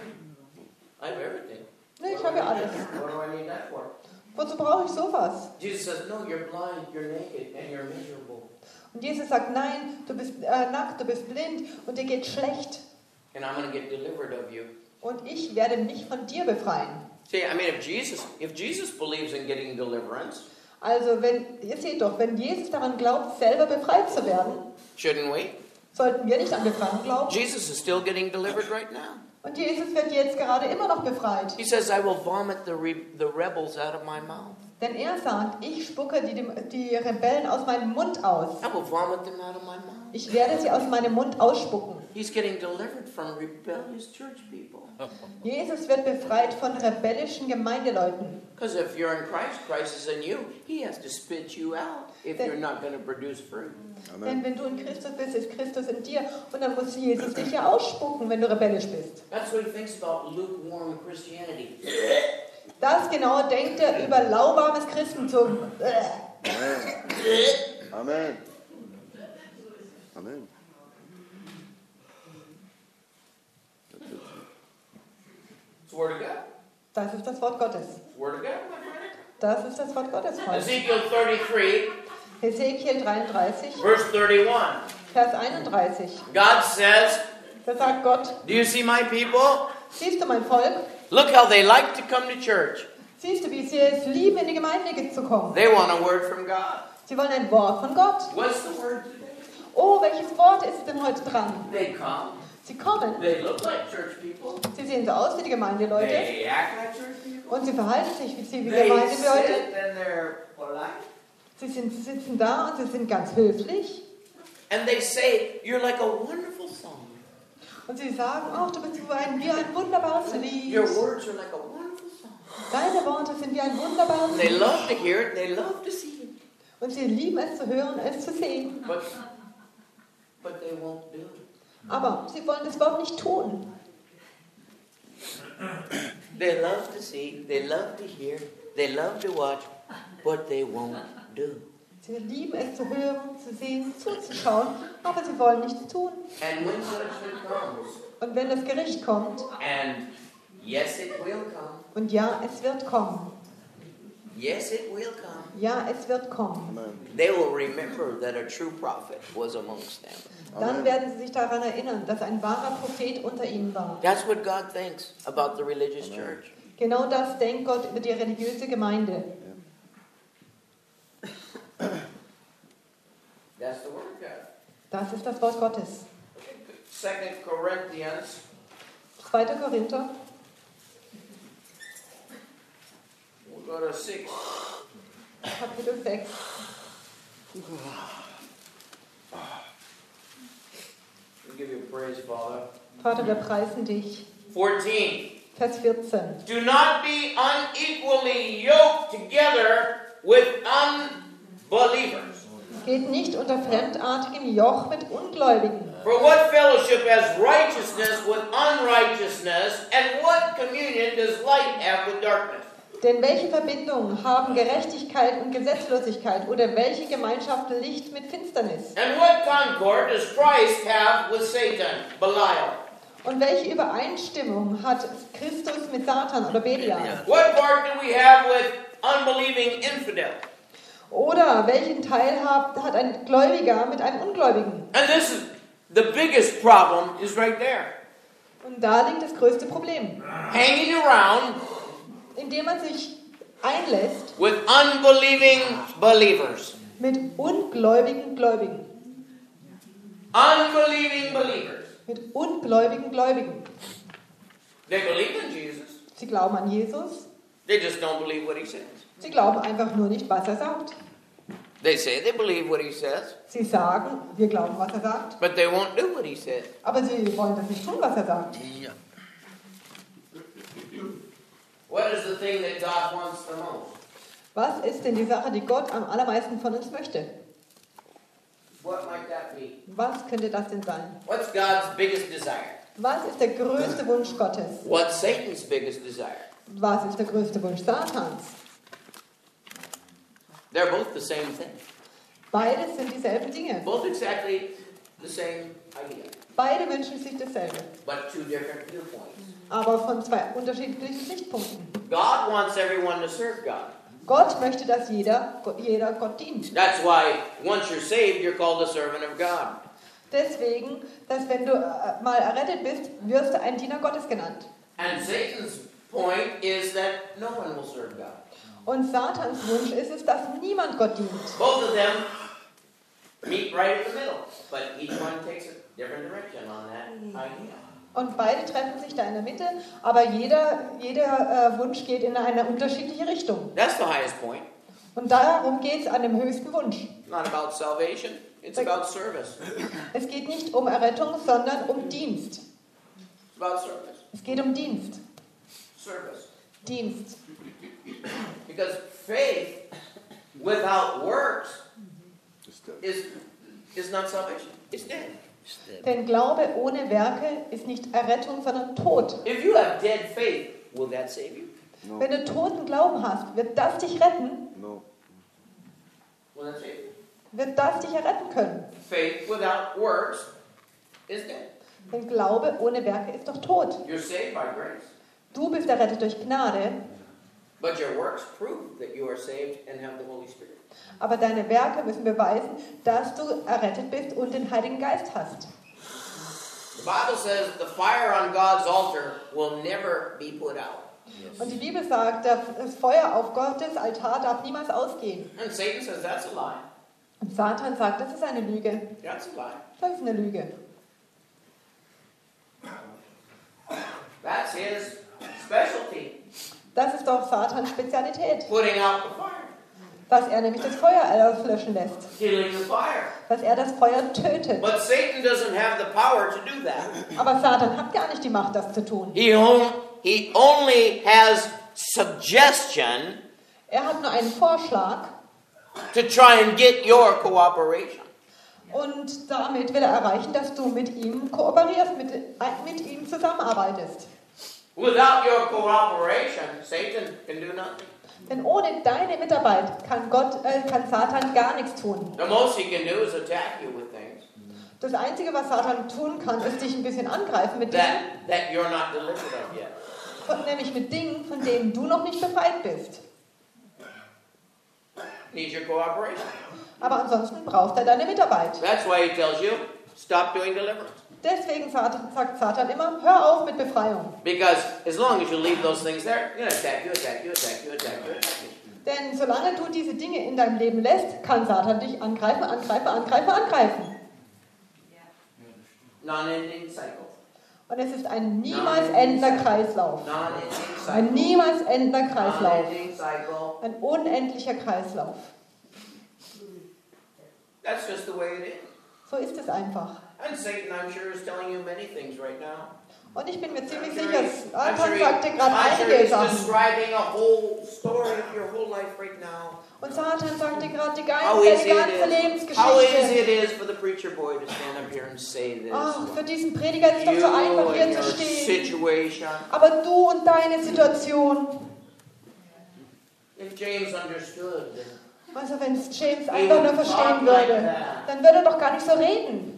I have everything. Nee, ich habe ja alles. What do I need that for? Wozu brauche ich sowas? Jesus says, no, you're blind, you're naked, and you're miserable. Und Jesus sagt, nein, du bist äh, nackt, du bist blind und dir geht schlecht. And I'm going to get delivered of you. Und ich werde mich von dir befreien. See, I mean, if Jesus, if Jesus believes in getting deliverance, Also, wenn, ihr seht doch, wenn Jesus daran glaubt, selber befreit zu werden, shouldn't we? sollten wir nicht an Befreiung glauben. Jesus is still getting delivered right now. Und Jesus wird jetzt gerade immer noch befreit. He says, I will vomit the, re- the rebels out of my mouth. Denn er sagt, ich spucke die, die Rebellen aus meinem Mund aus. I will vomit them out of my mouth. Ich werde sie aus meinem Mund ausspucken. He's getting delivered from rebellious church people. Jesus wird befreit von rebellischen Gemeindeleuten. Because if you're in Christ, Christ is in you. He has to spit you out if you're not going to produce fruit. Denn Amen. wenn du in Christus bist, ist Christus in dir. Und dann muss Jesus dich ja ausspucken, wenn du rebellisch bist. That's what he thinks about lukewarm Christianity. Das genau denkt er über lauwarmes Christentum. Amen. Amen. It's the word of God. Das ist das Wort Gottes. Word of God, my friend. Das ist das Wort Gottes, Freunde. Ezekiel thirty-three, Hesekiel dreiunddreißig, verse thirty-one. Vers einunddreißig. God says, Da sagt Gott, do you see my people? siehst du mein Volk? Look how they like to come to church. Siehst du, wie sie es lieben, in die Gemeinde zu kommen? They want a word from God. Sie wollen ein Wort von Gott. What's the word today? Oh, welches Wort ist denn heute dran? They come. Sie kommen, They look like church people. sie sehen so aus wie die Gemeindeleute They act like church people. und sie verhalten sich wie sie wie They Gemeindeleute. sit and they're polite. Sie, sind, sie sitzen da und sie sind ganz höflich And they say, you're like a wonderful song. und sie sagen, ach, du bist so ein, wie ein wunderbares Lied. Your words are like a wonderful song. Deine Worte sind wie ein wunderbares They Lied. love to hear it. They love to see it. Und sie lieben es zu hören, es zu sehen. But, but they won't do it. Aber sie wollen das Wort nicht tun. They love to see. They love to hear. They love to watch. But they won't do. Sie lieben es zu hören, zu sehen, zuzuschauen, aber sie wollen nichts tun. And when judgment comes, Und wenn das Gericht kommt, and yes, it will come. und ja, es wird kommen, Yes, it will come. ja, es wird kommen, Amen. They will remember that a true prophet was amongst them. dann werden sie sich daran erinnern, dass ein wahrer Prophet unter ihnen war. That's what God thinks about the religious church. Genau das denkt Gott über die religiöse Gemeinde. That's the word of God. Das ist das Wort Gottes. Second Corinthians zweiter Korinther, we'll go to six. Kapitel sechs. We give you praise, Father. Vater, wir preisen dich. fourteen. Vers vierzehn. Do not be unequally yoked together with unbelievers. Geht nicht unter fremdartigem Joch mit Ungläubigen. For what fellowship has righteousness with unrighteousness, and what communion does light have with darkness? Denn welche Verbindung haben Gerechtigkeit und Gesetzlosigkeit oder welche Gemeinschaft Licht mit Finsternis? And what concord does Christ have with Satan, Belial? Und welche Übereinstimmung hat Christus mit Satan oder Belial? What part do we have with unbelieving infidel? Oder welchen Teil hat, hat ein Gläubiger mit einem Ungläubigen? And this is the biggest problem is right there. Und da liegt das größte Problem. Hanging around Indem man sich einlässt with unbelieving believers. mit ungläubigen Gläubigen. Unbelieving believers. Mit ungläubigen Gläubigen. They believe in Jesus. Sie glauben an Jesus. They just don't believe what he says. Sie glauben einfach nur nicht, was er sagt. They say they believe what he says, Sie sagen, wir glauben, was er sagt. but they won't do what he says. Aber sie wollen das nicht tun, was er sagt. What is the thing that God wants the most? Was ist denn die Sache, die Gott am allermeisten von uns möchte? What might that be? Was könnte das denn sein? What's God's biggest desire? Was ist der größte Wunsch Gottes? What's Satan's biggest desire? Was ist der größte Wunsch Satans? They're both the same thing. Beides sind dieselben Dinge. Both exactly the same idea, Beide wünschen sich dasselbe, but two different viewpoints. aber von zwei unterschiedlichen Sichtpunkten. God wants everyone to serve God. Gott möchte, dass jeder, jeder Gott dient. That's why once you're saved, you're called a servant of God. Deswegen, dass wenn du äh, mal errettet bist, wirst du ein Diener Gottes genannt. And Satan's point is that no one will serve God. Und Satans Wunsch ist es, dass niemand Gott dient. Both of them meet right in the middle, but each one takes a different direction on that idea. Und beide treffen sich da in der Mitte, aber jeder, jeder äh, Wunsch geht in eine unterschiedliche Richtung. That's the highest point. Und darum geht es an dem höchsten Wunsch. It's not about salvation, it's about service. Es geht nicht um Errettung, sondern um Dienst. It's about service. Es geht um Dienst. Service. Dienst. Because faith without works It's dead. is, is not salvation. It's dead. Denn Glaube ohne Werke ist nicht Errettung, sondern Tod. If you have dead faith, will that save you? No. Wenn du toten Glauben hast, wird das dich retten? No. Will that save you? Wird das dich erretten können? Faith without works is dead. Denn Glaube ohne Werke ist doch tot. You're saved by grace. Du bist errettet durch Gnade, but your works prove that you are saved and have the Holy Spirit. aber deine Werke müssen beweisen, dass du errettet bist und den Heiligen Geist hast. The Bible says the fire on God's altar will never be put out. Und die Bibel sagt, das Feuer auf Gottes Altar darf niemals ausgehen. And Satan says that's a lie. Und Satan sagt, das ist eine Lüge. That's a lie. Das ist eine Lüge. That's his specialty. Das ist doch Satans Spezialität. Putting out the fire. Dass er nämlich das Feuer auslöschen lässt. Killing the fire. Dass er das Feuer tötet. But Satan doesn't have the power to do that. Aber Satan hat gar nicht die Macht, das zu tun. He, on, he only has suggestion Er hat nur einen Vorschlag to try and get your cooperation. und damit will er erreichen, dass du mit ihm kooperierst, mit, mit ihm zusammenarbeitest. Without your cooperation, Satan can do nothing. Denn ohne deine Mitarbeit kann, Gott, äh, kann Satan gar nichts tun. The most he can do is attack you with things Das Einzige, was Satan tun kann, ist dich ein bisschen angreifen mit Dingen, that, that you're not delivered of yet. von, nämlich mit Dingen, von denen du noch nicht befreit bist. Needs your cooperation. Aber ansonsten braucht er deine Mitarbeit. That's why he tells you, stop doing deliverance. Deswegen sagt Satan immer, hör auf mit Befreiung. Because as long as you leave those things there, you're going to attack you, attack you, attack you, attack you, attack you. Denn solange du diese Dinge in deinem Leben lässt, kann Satan dich angreifen, angreifen, angreifen, angreifen. Non-ending cycle. Und es ist ein niemals endender Kreislauf. Non-ending cycle. Ein niemals endender Kreislauf. Non-ending cycle. Ein unendlicher Kreislauf. That's just the way it is. So ist es einfach. And Satan, I'm sure, is telling you many things right now. Und ich bin mir ziemlich I'm sure sicher, he's- I'm Satan sure he- sagt dir gerade I'm sure einige he's Sachen. describing a whole story of your whole life right now. Und Satan sagt dir gerade die How ganze, easy deine ganze it is. How easy Lebensgeschichte. it is for the preacher boy to stand up here and say this. Ach, für diesen Prediger ist es doch You so einfach, and hier your zu stehen. situation. Aber du und deine Situation. If James understood, then Also wenn es James einfach nur verstehen würde, dann würde er doch gar nicht so reden.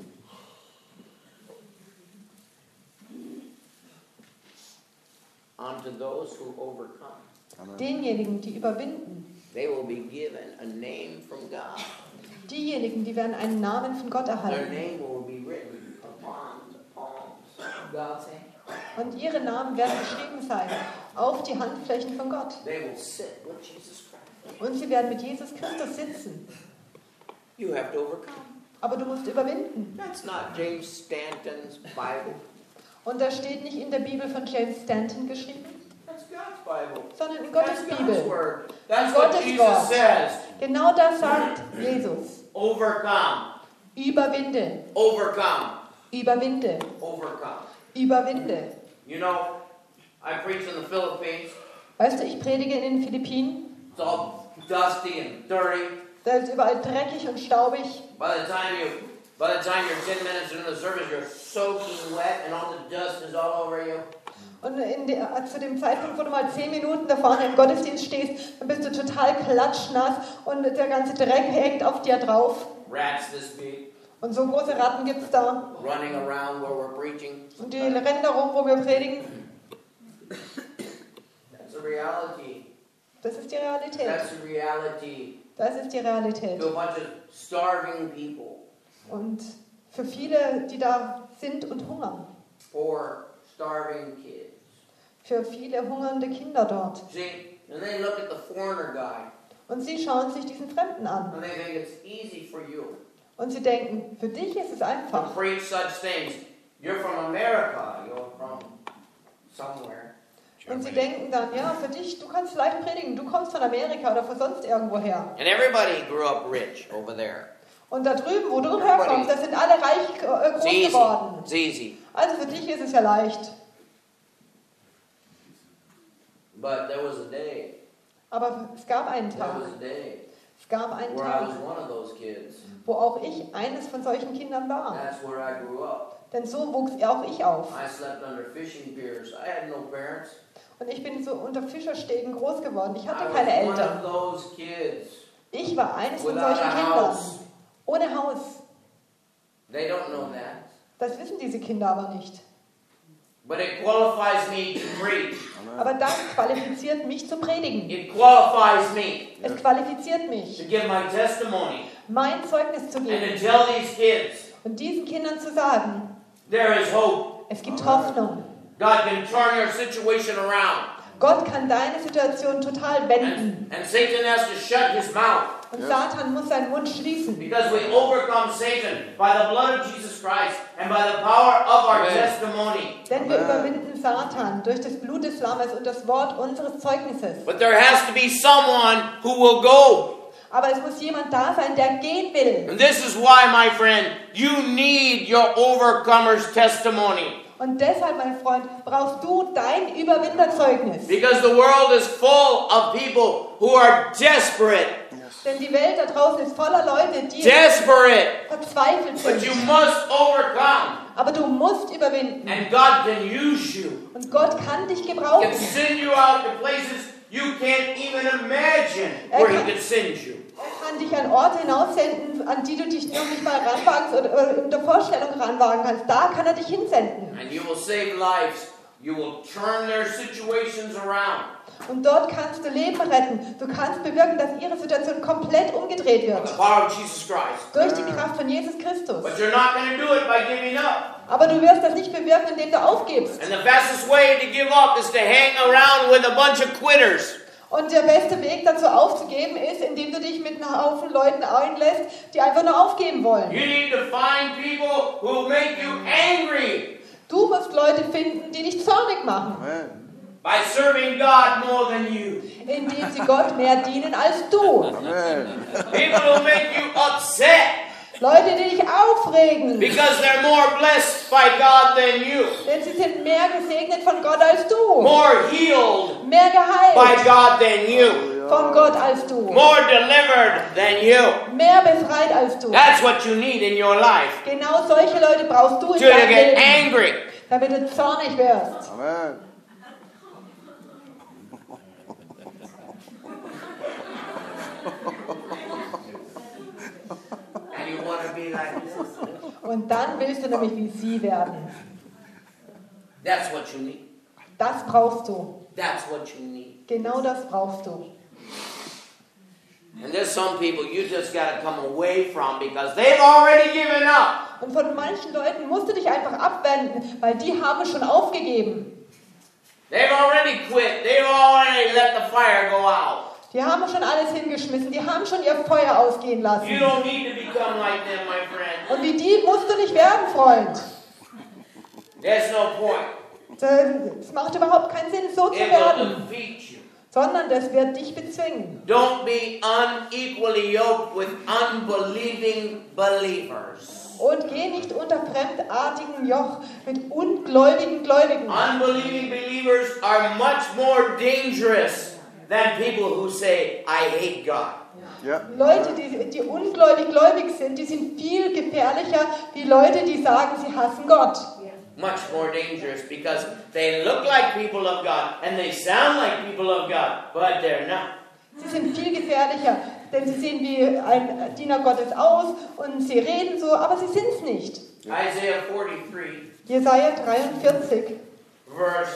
unto those who overcome, Amen. Denjenigen, die überwinden. they will be given a name from God. Diejenigen, die werden einen Namen von Gott Their erhalten. name will be written upon the palms of God's hand. Und ihre Namen werden geschrieben sein auf die Handflächen von Gott. They will sit with Jesus Christ. Und sie werden mit Jesus Christus sitzen. You have to overcome. Aber du musst überwinden. That's not James Stanton's Bible. Und das steht nicht in der Bibel von James Stanton geschrieben, That's God's Bible. sondern in Gottes That's God's Bibel. word. That's what Gottes Jesus Wort. says. Genau das sagt Jesus. Overcome. Überwinde, Overcome. überwinde, Overcome. überwinde. You know, I preach in the Philippines. Weißt du, ich predige in den Philippinen. It's all dusty and dirty. Da ist überall dreckig und staubig. By the time you, by the time you're ten minutes into the service, you're soaking wet and all the dust is all over you. Und in der, zu dem Zeitpunkt, wo du mal zehn Minuten da vorne im Gottesdienst stehst, dann bist du total klatschnass und der ganze Dreck hängt auf dir drauf. Rats this big, Und so große Ratten gibt es da. running around where we're preaching. Und die rennen da rum, wo wir predigen. That's a reality. Das ist die Realität. That's a reality Das ist die Realität. to a bunch of starving people. Und für viele, die da sind und hungern. For starving kids. Für viele hungernde Kinder dort. See, and they look at the foreigner guy Und sie schauen sich diesen Fremden an. and they think it's easy for you Und sie denken, für dich ist es to einfach. preach such things. You're from America. You're from somewhere. Und sie denken dann, ja, für dich, du kannst leicht predigen, du kommst von Amerika oder von sonst irgendwo her. And everybody grew up rich over there. Und da drüben, wo du herkommst, da sind alle reich äh, It's groß easy. geworden. It's easy. Also für dich ist es ja leicht. But there was a day. Aber es gab einen There Tag, was a day es gab einen where I was Tag, one of those kids. wo auch ich eines von solchen Kindern war. That's where I grew up. Denn so wuchs auch ich auf. I slept under fishing piers. I had no parents. Und ich bin so unter Fischerstegen groß geworden. Ich I hatte was keine one Eltern. of those kids Ich war eines von without solchen a Kindern. house. Ohne Haus. They don't know that. Das wissen diese Kinder aber nicht. But it qualifies me to preach. Aber das qualifiziert mich zu predigen. It qualifies me Es qualifiziert to mich, give my testimony mein Zeugnis zu and geben to tell these kids und diesen Kindern zu sagen, there is hope. es gibt Hoffnung. God can turn your situation around. Gott kann deine Situation total wenden. And, and Satan has to shut his mouth. Und Satan muss seinen Mund schließen. Because we overcome Satan by the blood of Jesus Christ and by the power of our Amen. testimony. Denn wir überwinden Satan durch das Blut des Lammes und das Wort unseres Zeugnisses. But there has to be someone who will go. Aber es muss jemand da sein, der gehen will. And this is why, my friend, you need your overcomer's testimony. Und deshalb, mein Freund, brauchst du dein Überwinderzeugnis. Because the world is full of people who are desperate. Denn die Welt da draußen ist voller Leute, die Desperate. verzweifelt But you sind. must overcome. Aber du musst überwinden. And God can use you. Und Gott kann dich He gebrauchen. can send you out to places you can't even imagine where He could send you. Er kann dich an Orte hinaussenden, an die du dich noch nicht mal ranwagst oder, oder in der Vorstellung ranwagen kannst. Da kann er dich hinsenden. And you will save lives. You will turn their situations around. Und dort kannst du Leben retten. Du kannst bewirken, dass ihre Situation komplett umgedreht By wird. the power of Jesus Christ. Durch die Kraft von Jesus Christus. But you're not going to do it by giving up. Aber du wirst das nicht bewirken, indem du aufgibst. And the fastest way to give up is to hang around with a bunch of quitters. Und der beste Weg dazu aufzugeben ist, indem du dich mit einem Haufen Leuten einlässt, die einfach nur aufgeben wollen. You need to find people who make you angry Du musst Leute finden, die dich zornig machen, Amen. by serving God more than you. indem sie Gott mehr dienen als du. Amen. People who make you upset Leute, die dich aufregen, because they're more blessed by God than you. denn sie sind mehr gesegnet von Gott als du, More healed mehr by geheilt God than you. von Gott als du, More delivered than you. mehr befreit als du. That's what you need in your life. Genau solche Leute brauchst du in To get deinem Leben, angry. damit du zornig wirst. Amen. And you want to be like this. Und dann willst du nämlich wie sie werden. That's what you need. Das brauchst du. That's what you need. Genau das brauchst du. And there's some people you just got to come away from because they've already given up. Und von manchen Leuten musst du dich einfach abwenden, weil die haben schon aufgegeben. They've already quit. They've already let the fire go out. Die haben schon alles hingeschmissen, die haben schon ihr Feuer ausgehen You lassen. don't need to become like them, my friend. Und wie die musst du nicht werden, Freund. There's no point. Es macht überhaupt keinen Sinn, so zu It will werden, defeat you. sondern das wird dich bezwingen. Don't be unequally yoked with unbelieving believers. Und geh nicht unter fremdartigem Joch mit ungläubigen Gläubigen. Unbelieving believers are much more dangerous than people who say, I hate God. Ja. Leute, die, die ungläubig gläubig sind, die sind viel gefährlicher wie Leute, die sagen, sie hassen Gott. Much more dangerous because they look like people of God and they sound like people of God, but they're not. Sie sind viel gefährlicher, denn sie sehen wie ein Diener Gottes aus und sie reden so, aber sie sind es nicht. Isaiah forty-three, Jesaja dreiundvierzig, verse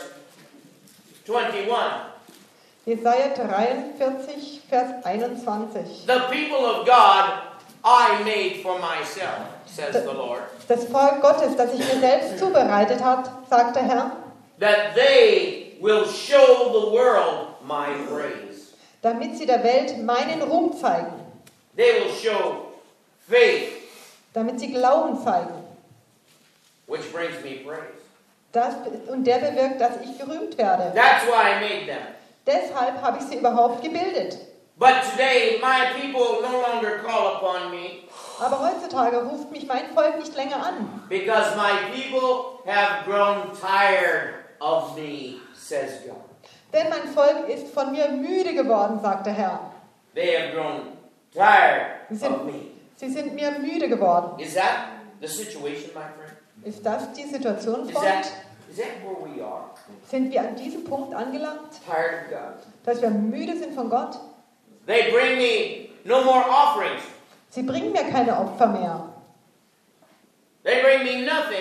twenty-one. Jesaja dreiundvierzig, Vers einundzwanzig. The people of God I made for myself, says the Lord, Das Volk Gottes, das sich mir selbst zubereitet hat, sagt der Herr, that they will show the world my praise. damit sie der Welt meinen Ruhm zeigen, They will show faith, damit sie Glauben zeigen. which brings me praise. Das, und der bewirkt, dass ich gerühmt werde. That's why I made them. Deshalb habe ich sie überhaupt gebildet. But today, my people no longer call upon me Aber heutzutage ruft mich mein Volk nicht länger an, because my people have grown tired of me, says God. denn mein Volk ist von mir müde geworden, sagt der Herr. They have grown tired Sie of sind, me. sie sind mir müde geworden. Is that the situation, my friend? Ist das die Situation, Is Freund? that, is that where we are? Sind wir an diesem Punkt angelangt, Tired of God. dass wir müde sind von Gott? They bring me no more offerings. Sie bringen mir keine Opfer mehr. They bring me nothing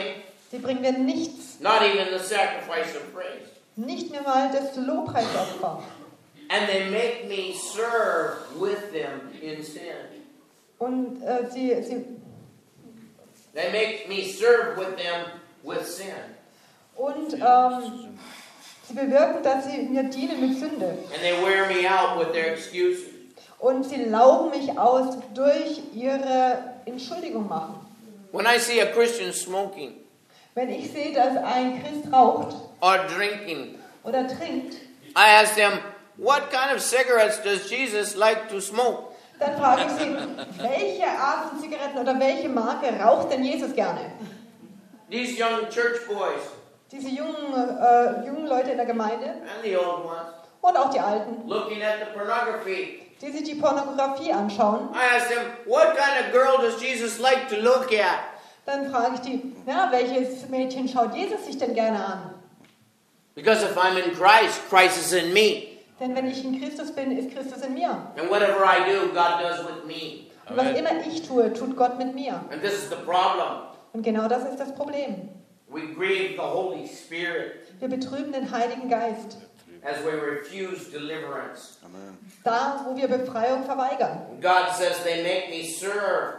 Sie bringen mir nichts, not even the sacrifice of praise. nicht mehr mal das Lobpreisopfer. And they make me serve with them in sin. Und äh, sie, sie, They make me serve with them with sin. und ähm, sie bewirken, dass sie mir dienen mit Sünde. And they wear me out with their excuses. Und sie laugen mich aus durch ihre Entschuldigung machen. When I see a Christian smoking Wenn ich sehe, dass ein Christ raucht or drinking, oder trinkt, I ask them, what kind of cigarettes does Jesus like to smoke? dann frage ich sie, welche Art von Zigaretten oder welche Marke raucht denn Jesus gerne? These young church boys Diese jungen, äh, jungen Leute in der Gemeinde and the old ones und auch die Alten, looking at the pornography. die sich die Pornografie anschauen, I ask them, what kind of girl does Jesus like to look at? dann frage ich die, ja, welches Mädchen schaut Jesus sich denn gerne an? Because if I'm in Christ, Christ is in me. Denn wenn ich in Christus bin, ist Christus in mir. And whatever I do, God does with me. Und was immer ich tue, tut Gott mit mir. And this is the problem. Und genau das ist das Problem. We grieve the Holy Spirit Wir betrüben den Heiligen Geist, as we refuse deliverance. Amen. da wo wir Befreiung verweigern. God says they make me serve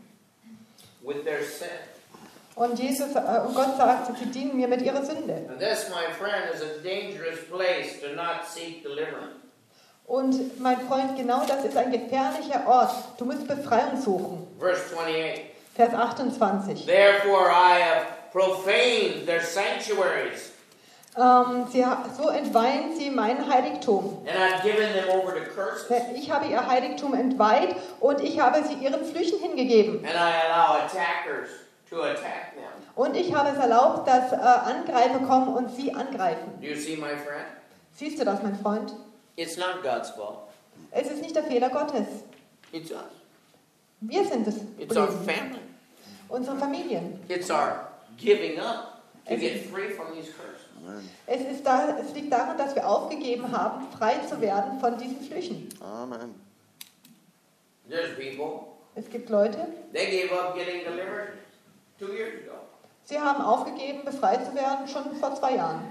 with their sin. Und, Jesus, äh, und Gott sagt, sie dienen mir mit ihrer Sünde. And this, my friend, is a dangerous place to not seek deliverance. Und mein Freund, genau das ist ein gefährlicher Ort. Du musst Befreiung suchen. Verse twenty-eight. Vers achtundzwanzig. Therefore I have profaned their sanctuaries, Ähm, sie, ha- so entweihen sie mein Heiligtum. and I've given them over to curses, Ich habe ihr Heiligtum entweiht und ich habe sie ihren Flüchen hingegeben. and I allow attackers to attack them. Und ich habe es erlaubt, dass äh, Angreifer kommen und sie angreifen. Do you see, my friend? Siehst du das, mein Freund? It's not God's fault. Es ist nicht der Fehler Gottes. It's us. Wir sind es. It's our Problem. family. Unsere Familien. It's our giving up to Es get ist- free from these curses. Amen. Es, ist da, es liegt daran, dass wir aufgegeben haben, frei zu werden von diesen Flüchen. Amen. There's people, Es gibt Leute, they gave up getting delivered two years ago. sie haben aufgegeben, befreit zu werden, schon vor zwei Jahren.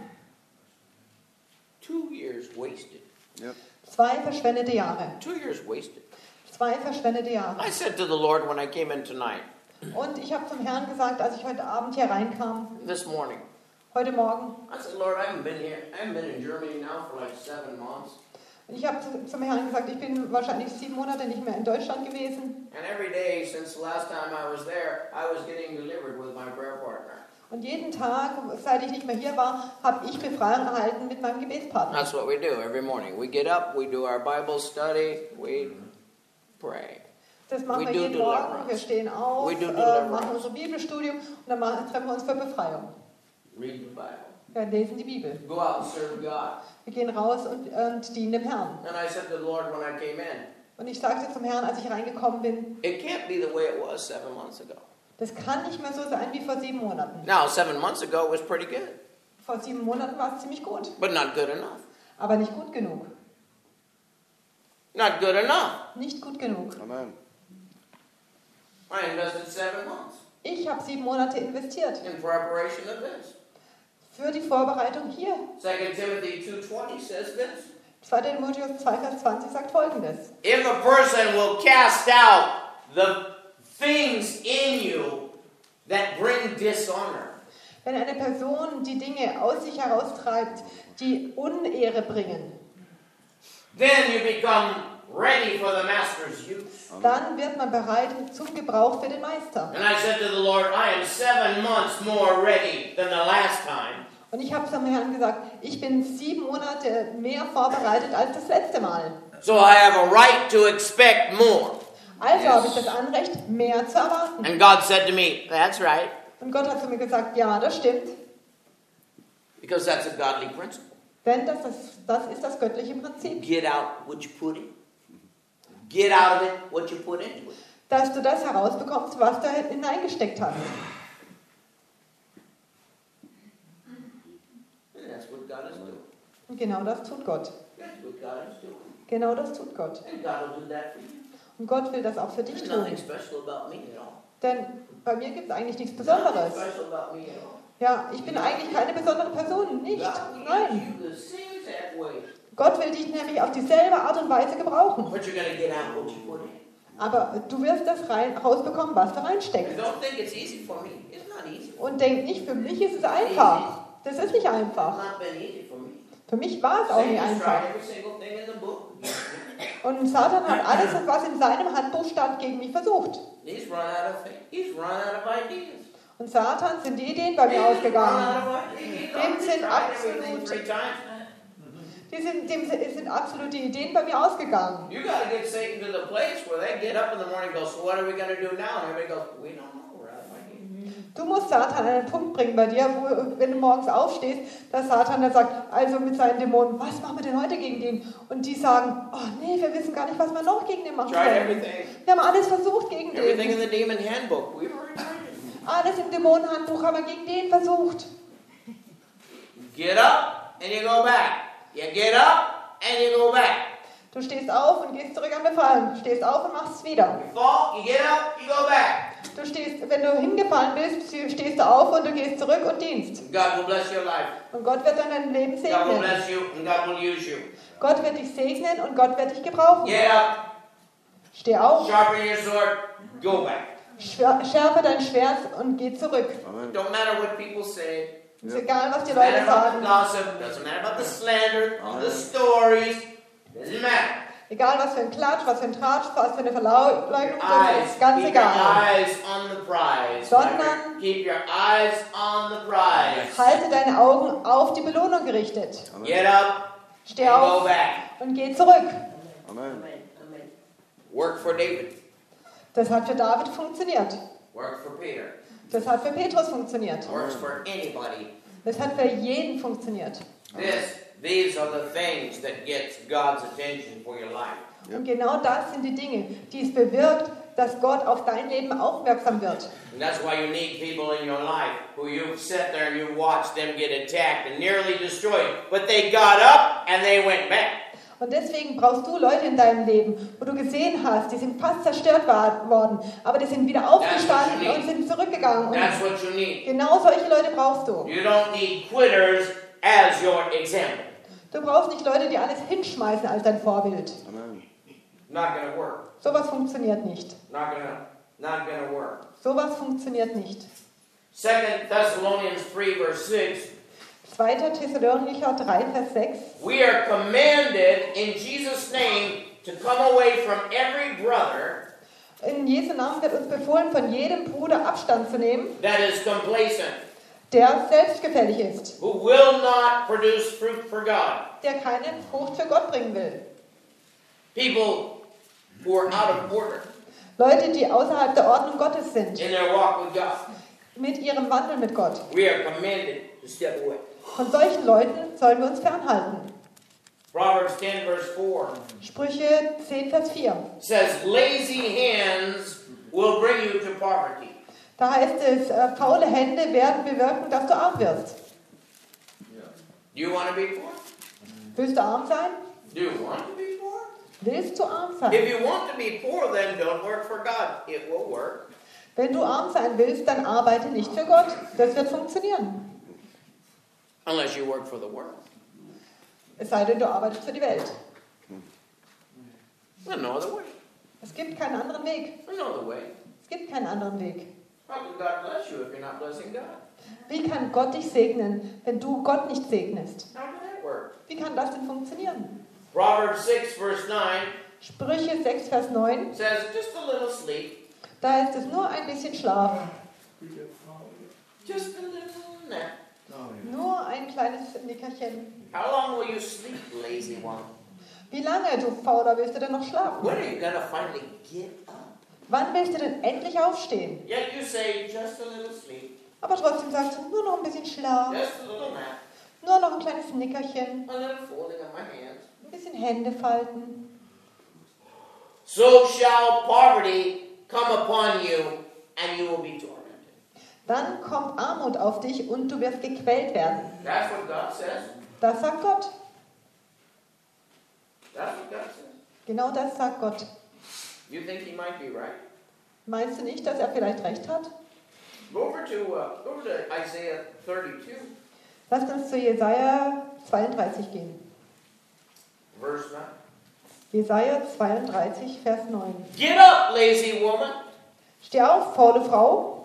Two years wasted. Yep. Zwei verschwendete Jahre. Two years wasted. Zwei verschwendete Jahre. I said to the Lord when I came in tonight, Und ich habe zum Herrn gesagt, als ich heute Abend hier reinkam, this morning, heute Morgen, I said, Lord, I haven't been here. I haven't been in Germany now for like seven months. und ich habe zu- zum Herrn gesagt, ich bin wahrscheinlich sieben Monate nicht mehr in Deutschland gewesen. And every day since the last time I was there, I was getting delivered with my prayer partner. Und jeden Tag, seit ich nicht mehr hier war, habe ich Befreiung erhalten mit meinem Gebetspartner. That's what we do every morning. We get up, we do our Bible study, we pray. Das machen We wir do jeden Morgen. deliverance. Wir stehen auf, We do äh, deliverance. machen unser Bibelstudium und dann machen, treffen wir uns für Befreiung. Read the Bible. Wir lesen die Bibel. Go out and serve God. Wir gehen raus und, und dienen dem Herrn. And I said to the Lord when I came in, Und ich sagte zum Herrn, als ich reingekommen bin, it can't be the way it was seven months ago. das kann nicht mehr so sein wie vor sieben Monaten. Now, seven months ago it was pretty good, Vor sieben Monaten war es ziemlich gut, but not good enough. aber nicht gut genug. Not good enough. Nicht gut genug. Amen. I invested seven months Ich habe sieben Monate investiert in preparation of this. für die Vorbereitung hier. Second Timothy two twenty says this. zweiter Timotheus zwei, Vers zwanzig sagt Folgendes. If a person will cast out the things in you that bring dishonor, Wenn eine Person die Dinge aus sich heraustreibt, die Unehre bringen, then you become ready for the master's use. dann wird man bereit zum Gebrauch für den Meister. And I said to the Lord, I am seven months more ready than the last time. Und ich habe zum Herrn gesagt, ich bin sieben Monate mehr vorbereitet als das letzte Mal. So I have a right to expect more. Also habe ich das Anrecht, mehr zu erwarten. And God said to me, that's right, Und Gott hat zu mir gesagt, ja, das stimmt. because that's a godly principle. Denn das ist das, ist das göttliche Prinzip. Get out what you put in. Get out of it what you put into it. Dass du das herausbekommst, was du hineingesteckt hast. And that's what God is doing. Und genau das tut Gott. That's what God is doing. Genau das tut Gott. And God will do that for you. Und Gott will das auch für dich There's tun. nothing special about me at all. Denn bei mir gibt es eigentlich nichts Nothing Besonderes. special about me at all. Ja, ich bin eigentlich keine besondere Person, nicht. God will Nein. use you the same exact way. Gott will dich nämlich auf dieselbe Art und Weise gebrauchen. But you're going to get out what you put in. Aber du wirst das rein, rausbekommen, was da And reinsteckt. don't think it's easy for me. It's not easy. Und denk nicht, für mich ist es einfach. Das ist nicht It's einfach. not been easy for me. Für mich war es auch nicht Satan's einfach. tried every single thing in the book. Und Satan hat alles, was in seinem Handbuch stand, gegen mich versucht. He's run out of things. He's run out of ideas. Und Satan sind die Ideen bei mir He's run ausgegangen. out of ideas. He's Dem already sind tried everything absolut- three times. Die sind, dem sind absolut die Ideen bei mir ausgegangen. You got to get Satan to the place where they get up in the morning and go, so what are we going to do now? And everybody goes, we don't know. We're out of ideas. Du musst Satan an einen Punkt bringen bei dir, wo, wenn du morgens aufstehst, dass Satan dann sagt, also mit seinen Dämonen, was machen wir denn heute gegen den? Und die sagen, oh nee, wir wissen gar nicht, was wir noch gegen den machen Tried sollen. everything. Wir haben alles versucht gegen Everything in den. the demon handbook. We've already tried it. Alles im Dämonenhandbuch haben wir gegen den versucht. Get up and you go back. You get up and you go back. Du stehst auf und gehst zurück an Befallen. Du stehst auf und machst es wieder. You fall, you get up, you go back. Du stehst, wenn du hingefallen bist, stehst du auf und du gehst zurück und dienst. God will bless your life. Und Gott wird dann dein Leben God will segnen. bless you and God will use you. Gott wird dich segnen und Gott wird dich gebrauchen. Get up, Steh auf, sharpen your sword, go back. schwer- schärfe dein Schwert und geh zurück. Amen. Don't matter what people say. Ist egal, was die Doesn't matter Leute about sagen. the gossip. Doesn't matter about the slander, all the stories. Doesn't matter. Egal, was für ein Klatsch, was für ein Tratsch, was für eine Verleugnung, das Eyes, ist ganz keep your egal. eyes on the prize. Sondern- keep your eyes on the prize. Halte deine Augen auf die Belohnung gerichtet. Get up Steh and go auf back. und geh zurück. Amen. Work for David. Das hat für David funktioniert. Work for Peter. Das hat für Petrus funktioniert. Works for anybody. Das hat für jeden funktioniert. This, these are the things that gets God's attention for your life. Und genau das sind die Dinge, die es bewirkt, dass Gott auf dein Leben aufmerksam wird. And that's why you need people in your life who you've sat there and you watched them get attacked and nearly destroyed, but they got up and they went back. Und deswegen brauchst du Leute in deinem Leben, wo du gesehen hast, die sind fast zerstört war- worden, aber die sind wieder aufgestanden und sind zurückgegangen. That's Und what you need. genau solche Leute brauchst du. You don't need quitters as your example. Du brauchst nicht Leute, die alles hinschmeißen als dein Vorbild. Amen. Not gonna work. Sowas funktioniert nicht. Not gonna, not gonna work. Sowas funktioniert nicht. Second Thessalonians three verse six. zweiter Thessalonicher drei, Vers sechs. We are commanded in Jesus' name to come away from every brother In Jesu Namen wird uns befohlen, von jedem Bruder Abstand zu nehmen, that is complacent, der selbstgefällig ist, who will not produce fruit for God. der keine Frucht für Gott bringen will. People who are out of order Leute, die außerhalb der Ordnung Gottes sind, in their walk with God. mit ihrem Wandel mit Gott. We are commanded to step away. Von solchen Leuten sollen wir uns fernhalten. Proverbs ten verse four Sprüche zehn, Vers vier. says, lazy hands will bring you to poverty. Da heißt es, äh, faule Hände werden bewirken, dass du arm wirst. Do you want to be poor? Willst du arm sein? Do you want to be poor? Willst du arm sein? If you want to be poor, then don't work for God. It will work. Wenn du arm sein willst, dann arbeite nicht für Gott. Das wird funktionieren. Unless you work for the world. Es sei denn, du arbeitest für die Welt. There's no other way. Es gibt keinen anderen Weg. There's no other way. Es gibt keinen anderen Weg. How can God bless you if you're not blessing God? Wie kann Gott dich segnen, wenn du Gott nicht segnest? How can that work? Wie kann das denn funktionieren? Proverbs six verse nine Sprüche sechs, Vers neun. says, just a little sleep. Da ist es nur ein bisschen Schlaf. Just a little nap. Nur ein kleines Nickerchen. How long will you sleep, lazy one? Wie lange, du Fauler, willst du denn noch schlafen? When are you going to finally get up? Wann willst du denn endlich aufstehen? Yet you say, just a little sleep. Aber trotzdem sagst du, nur noch ein bisschen Schlaf. Just a little nap. Nur noch ein kleines Nickerchen. A little folding of my hands. Ein bisschen Hände falten. So shall poverty come upon you, and you will be tormented. Dann kommt Armut auf dich und du wirst gequält werden. That's what God says. Das sagt Gott. That's what God says. Genau das sagt Gott. You think he might be right? Meinst du nicht, dass er vielleicht recht hat? Go over to, uh, go over to Isaiah thirty-two, Lasst uns zu Jesaja zweiunddreißig gehen. verse nine. Jesaja zweiunddreißig, Vers neun. Get up, lazy woman. Steh auf, faule Frau.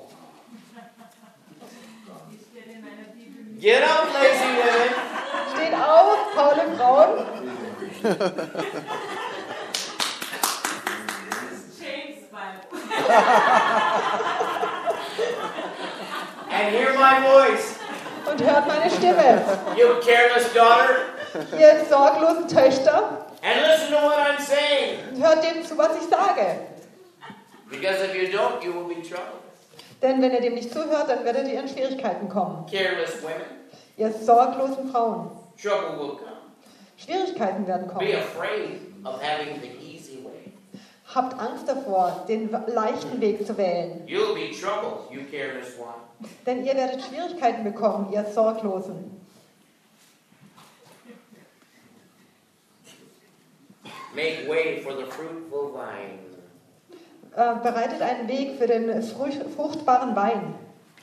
Get up, lazy women. Steht auf, faule Frauen. And hear my voice. Und hört meine Stimme. You careless daughter. Ihr sorglosen Töchter. And listen to what I'm saying. Und hört dem zu, was ich sage. Because if you don't, you will be troubled. Denn wenn ihr dem nicht zuhört, dann werdet ihr in Schwierigkeiten kommen. Careless women. Ihr sorglosen Frauen. Trouble will come. Schwierigkeiten werden kommen. Be afraid of having the easy way. Habt Angst davor, den leichten Weg zu wählen. You'll be troubled, you careless one. Denn ihr werdet Schwierigkeiten bekommen, ihr Sorglosen. Make way for the fruitful vine. Äh, bereitet einen Weg für den frucht- fruchtbaren Wein.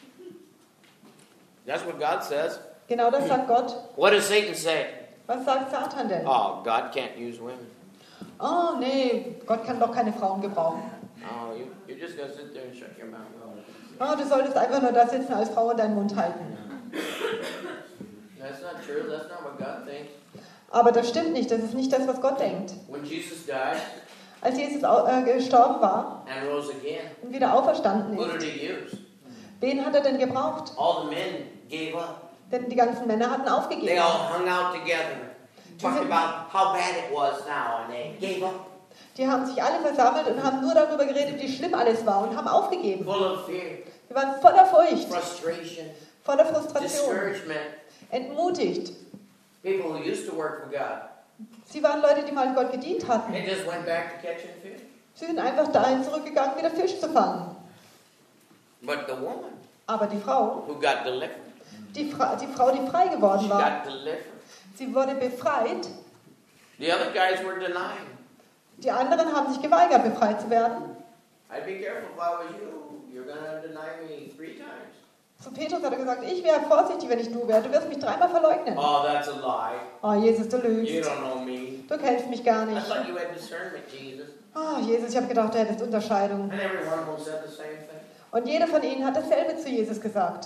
That's what God says. Genau das sagt Gott. What does Satan say? Was sagt Satan denn? Oh, God can't use women. Oh nee, Gott kann doch keine Frauen gebrauchen. Oh, you, you're just going to sit there and shut your mouth. Oh, du solltest einfach nur da sitzen als Frau und deinen Mund halten. That's not true. That's not what God thinks. Aber das stimmt nicht, das ist nicht das, was Gott denkt. When Jesus died Als Jesus au- äh, gestorben war and rose again, und wieder auferstanden who ist, did he use? wen hat er denn gebraucht? All the men gave up. Denn die ganzen Männer hatten They aufgegeben. all hung out together, talking about how bad it was now, and they gave up, Die haben sich alle versammelt und haben nur darüber geredet, wie schlimm alles war und haben aufgegeben. full of fear, Sie waren voller Furcht, frustration, voller Frustration, discouragement. entmutigt. People who used to work for God, Sie waren Leute, die mal Gott gedient hatten. they just went back to catching fish. Sie sind einfach dahin zurückgegangen, wieder Fisch zu fangen. But the woman Aber die Frau, who got delivered, die, Fra die Frau, die frei geworden she war, got delivered. sie wurde befreit. The other guys were denying. Die anderen haben sich geweigert, befreit zu werden. I'd be careful if I was you. You're going to deny me three times. Zu Petrus hat er gesagt, ich wäre vorsichtig, wenn ich du wäre. Du wirst mich dreimal verleugnen. Oh, that's a lie. Oh, Jesus, du You lügst. don't know me. Du kennst mich gar I nicht. thought you had discernment, Jesus. Oh, Jesus, ich habe gedacht, du hättest Unterscheidung. And every one of them said the same thing. Und jeder von ihnen hat dasselbe zu Jesus gesagt.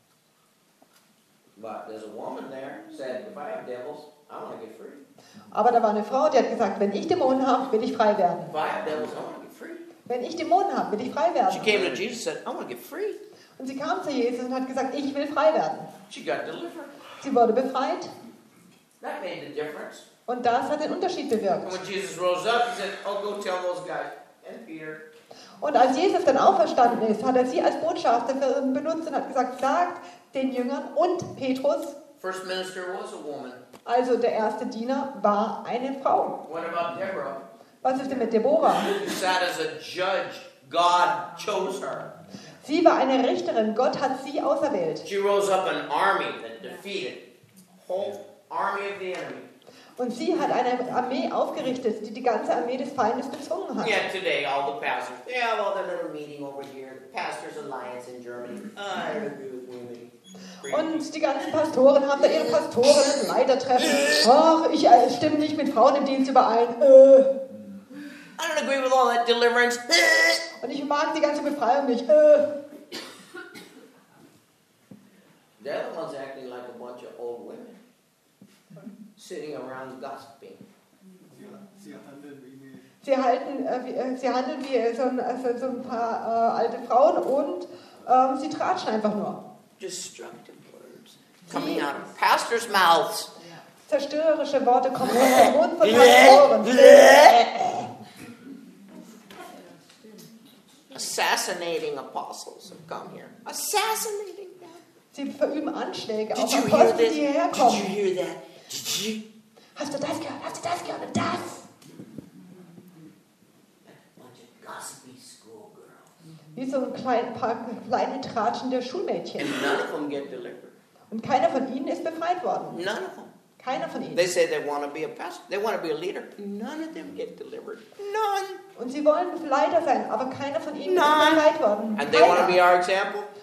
But there's a woman there who said, if I have devils, I want to get free. Aber da war eine Frau, die hat gesagt, wenn ich Dämonen habe, will ich frei werden. If I have devils, I want to get free. Wenn ich Dämonen habe, will ich frei She werden. came to Jesus and said, I want to get free. Und sie kam zu Jesus und hat gesagt, ich will frei werden. She got delivered. Sie wurde befreit That made the difference. und das hat den Unterschied And bewirkt. when Jesus rose up, he said, oh, go tell those guys and Peter. Und als Jesus dann auferstanden ist, hat er sie als Botschafter benutzt und hat gesagt, sagt den Jüngern und Petrus, First minister was a woman. also der erste Diener, war eine Frau. What about Deborah? Was ist denn mit Deborah? Who sat as a judge. God chose her. Sie war eine Richterin, Gott hat sie auserwählt. She rose up an army that defeated the whole army of the enemy. Und sie hat eine Armee aufgerichtet, die die ganze Armee des Feindes bezwungen hat. Yeah, today all the pastors, they have all their little meeting over here, the Pastors Alliance in Germany. I agree with women. Und die ganzen Pastoren haben da ihre Pastoren und Leitertreffen. Ach, ich äh, stimme nicht mit Frauen im Dienst überein. Äh. I don't agree with all that deliverance. Und ich mag die ganze Befreiung nicht. Äh. The other one's acting like a bunch of old women, sitting around gossiping. Sie, halten, äh, wie, äh, sie handeln wie so ein, also so ein paar äh, alte Frauen und ähm, sie tratschen einfach nur. Destructive words coming out of pastors' mouths. Zerstörerische Worte kommen aus dem Mund von Pastoren. Assassinating apostles have come here. Assassinating them. Sie verüben Anschläge Did auf you hear Apostel, this? die Did hierher you kommen. hear that? Did you? Hast du das gehört? Hast du das gehört? Und das? Bunch of gossipy schoolgirls. Wie so ein klein, paar kleine tratschende Schulmädchen. And none of them get delivered. Und keiner von ihnen ist befreit worden. None of them. Keiner von ihnen. They say they want to be a pastor. They want to be a leader. None of them get delivered. None. Und sie wollen Leiter sein, aber keiner von ihnen Nein. ist befreit worden. And they want to be Keiner. our example.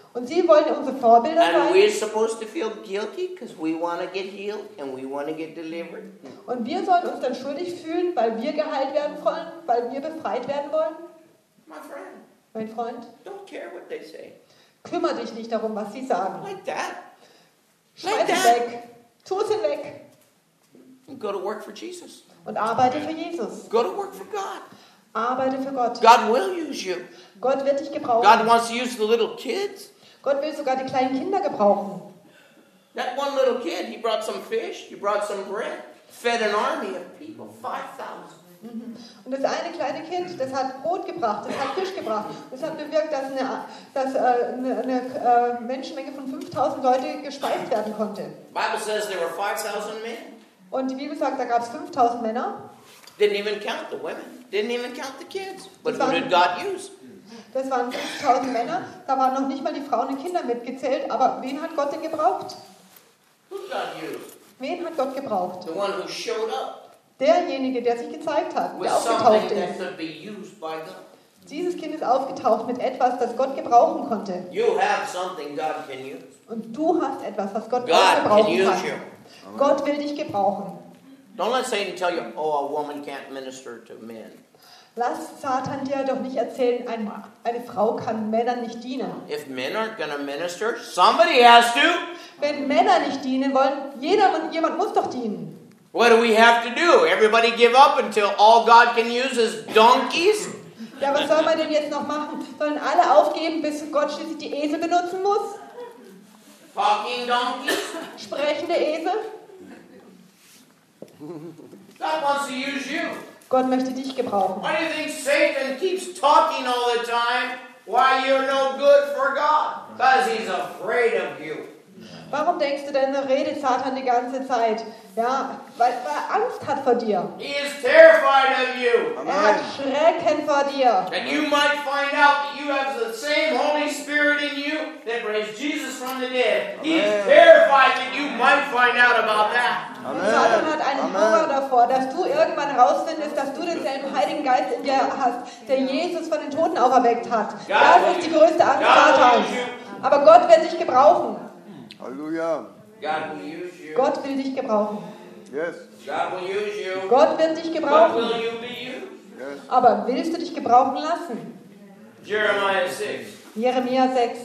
Und sie wollen unsere Vorbilder And sein. we're supposed to feel guilty because we want to get healed and we want to get delivered. Und wir sollen uns dann schuldig fühlen, weil wir geheilt werden wollen, weil wir befreit werden wollen. My friend, Mein Freund, don't care what they say. kümmere dich nicht darum, was sie sagen. Like that. Schmeiß Like es that. weg. Tu es hinweg. Go to work for Jesus. Und arbeite für Jesus. Go to work for God. Arbeite für Gott. God will use you. Gott wird dich God gebrauchen. wants to use the little kids. Gott will sogar die kleinen Kinder gebrauchen. That one little kid, he brought some fish, he brought some bread, fed an army of people, five thousand. Und das eine kleine Kind, das hat Brot gebracht, das hat Fisch gebracht. Das hat bewirkt, dass eine, dass, äh, eine, eine äh, Menschenmenge von fünftausend Leute gespeist werden konnte. Bible says there were five thousand men. Und die Bibel sagt, da gab es fünftausend Männer. Didn't even count the women. Didn't even count the kids. But Das who waren- did God use? Das waren fünftausend Männer. Da waren noch nicht mal die Frauen und Kinder mitgezählt. Aber wen hat Gott denn gebraucht? Who did God use? Wen hat Gott gebraucht? The one who showed up Derjenige, der sich gezeigt hat, with der something aufgetaucht that ist. could be used by God. Dieses Kind ist aufgetaucht mit etwas, das Gott gebrauchen konnte. You have something God can use. Und du hast etwas, was Gott auch God can gebrauchen use kann. you. Gott will dich gebrauchen. Don't let Satan tell you, oh, a woman can't minister to men. Lass Satan dir doch nicht erzählen, ein, eine Frau kann Männern nicht dienen. If men aren't going to minister, somebody has to. Wenn Männer nicht dienen wollen, jeder, jemand muss doch dienen. What do we have to do? Everybody give up until all God can use is donkeys? Ja, was soll man denn jetzt noch machen? Sollen alle aufgeben, bis Gott schließlich die Esel benutzen muss? Talking donkeys? Sprechende Esel? God wants to use you. Gott möchte dich gebrauchen. Why do you think Satan keeps talking all the time why you're no good for God? Because he's afraid of you. Warum denkst du denn, redet Satan die ganze Zeit? Ja, weil, weil er Angst hat vor dir. He is terrified of you. Er hat Schrecken vor dir. That you might find out that you have the same Holy Spirit in you that raised Jesus from the dead. He is terrified that you might find out about that. Und Satan hat einen Hunger davor, dass du irgendwann herausfindest, dass du denselben Heiligen Geist in dir hast, der Jesus von den Toten auferweckt hat. Das ist die größte Angst Satans. Aber Gott wird dich gebrauchen. Halleluja. God will use you. Gott will dich gebrauchen. Yes. God will use you. Gott wird dich But gebrauchen. will you be used? Yes. Aber willst du dich gebrauchen lassen? Jeremiah six, Jeremia sechs,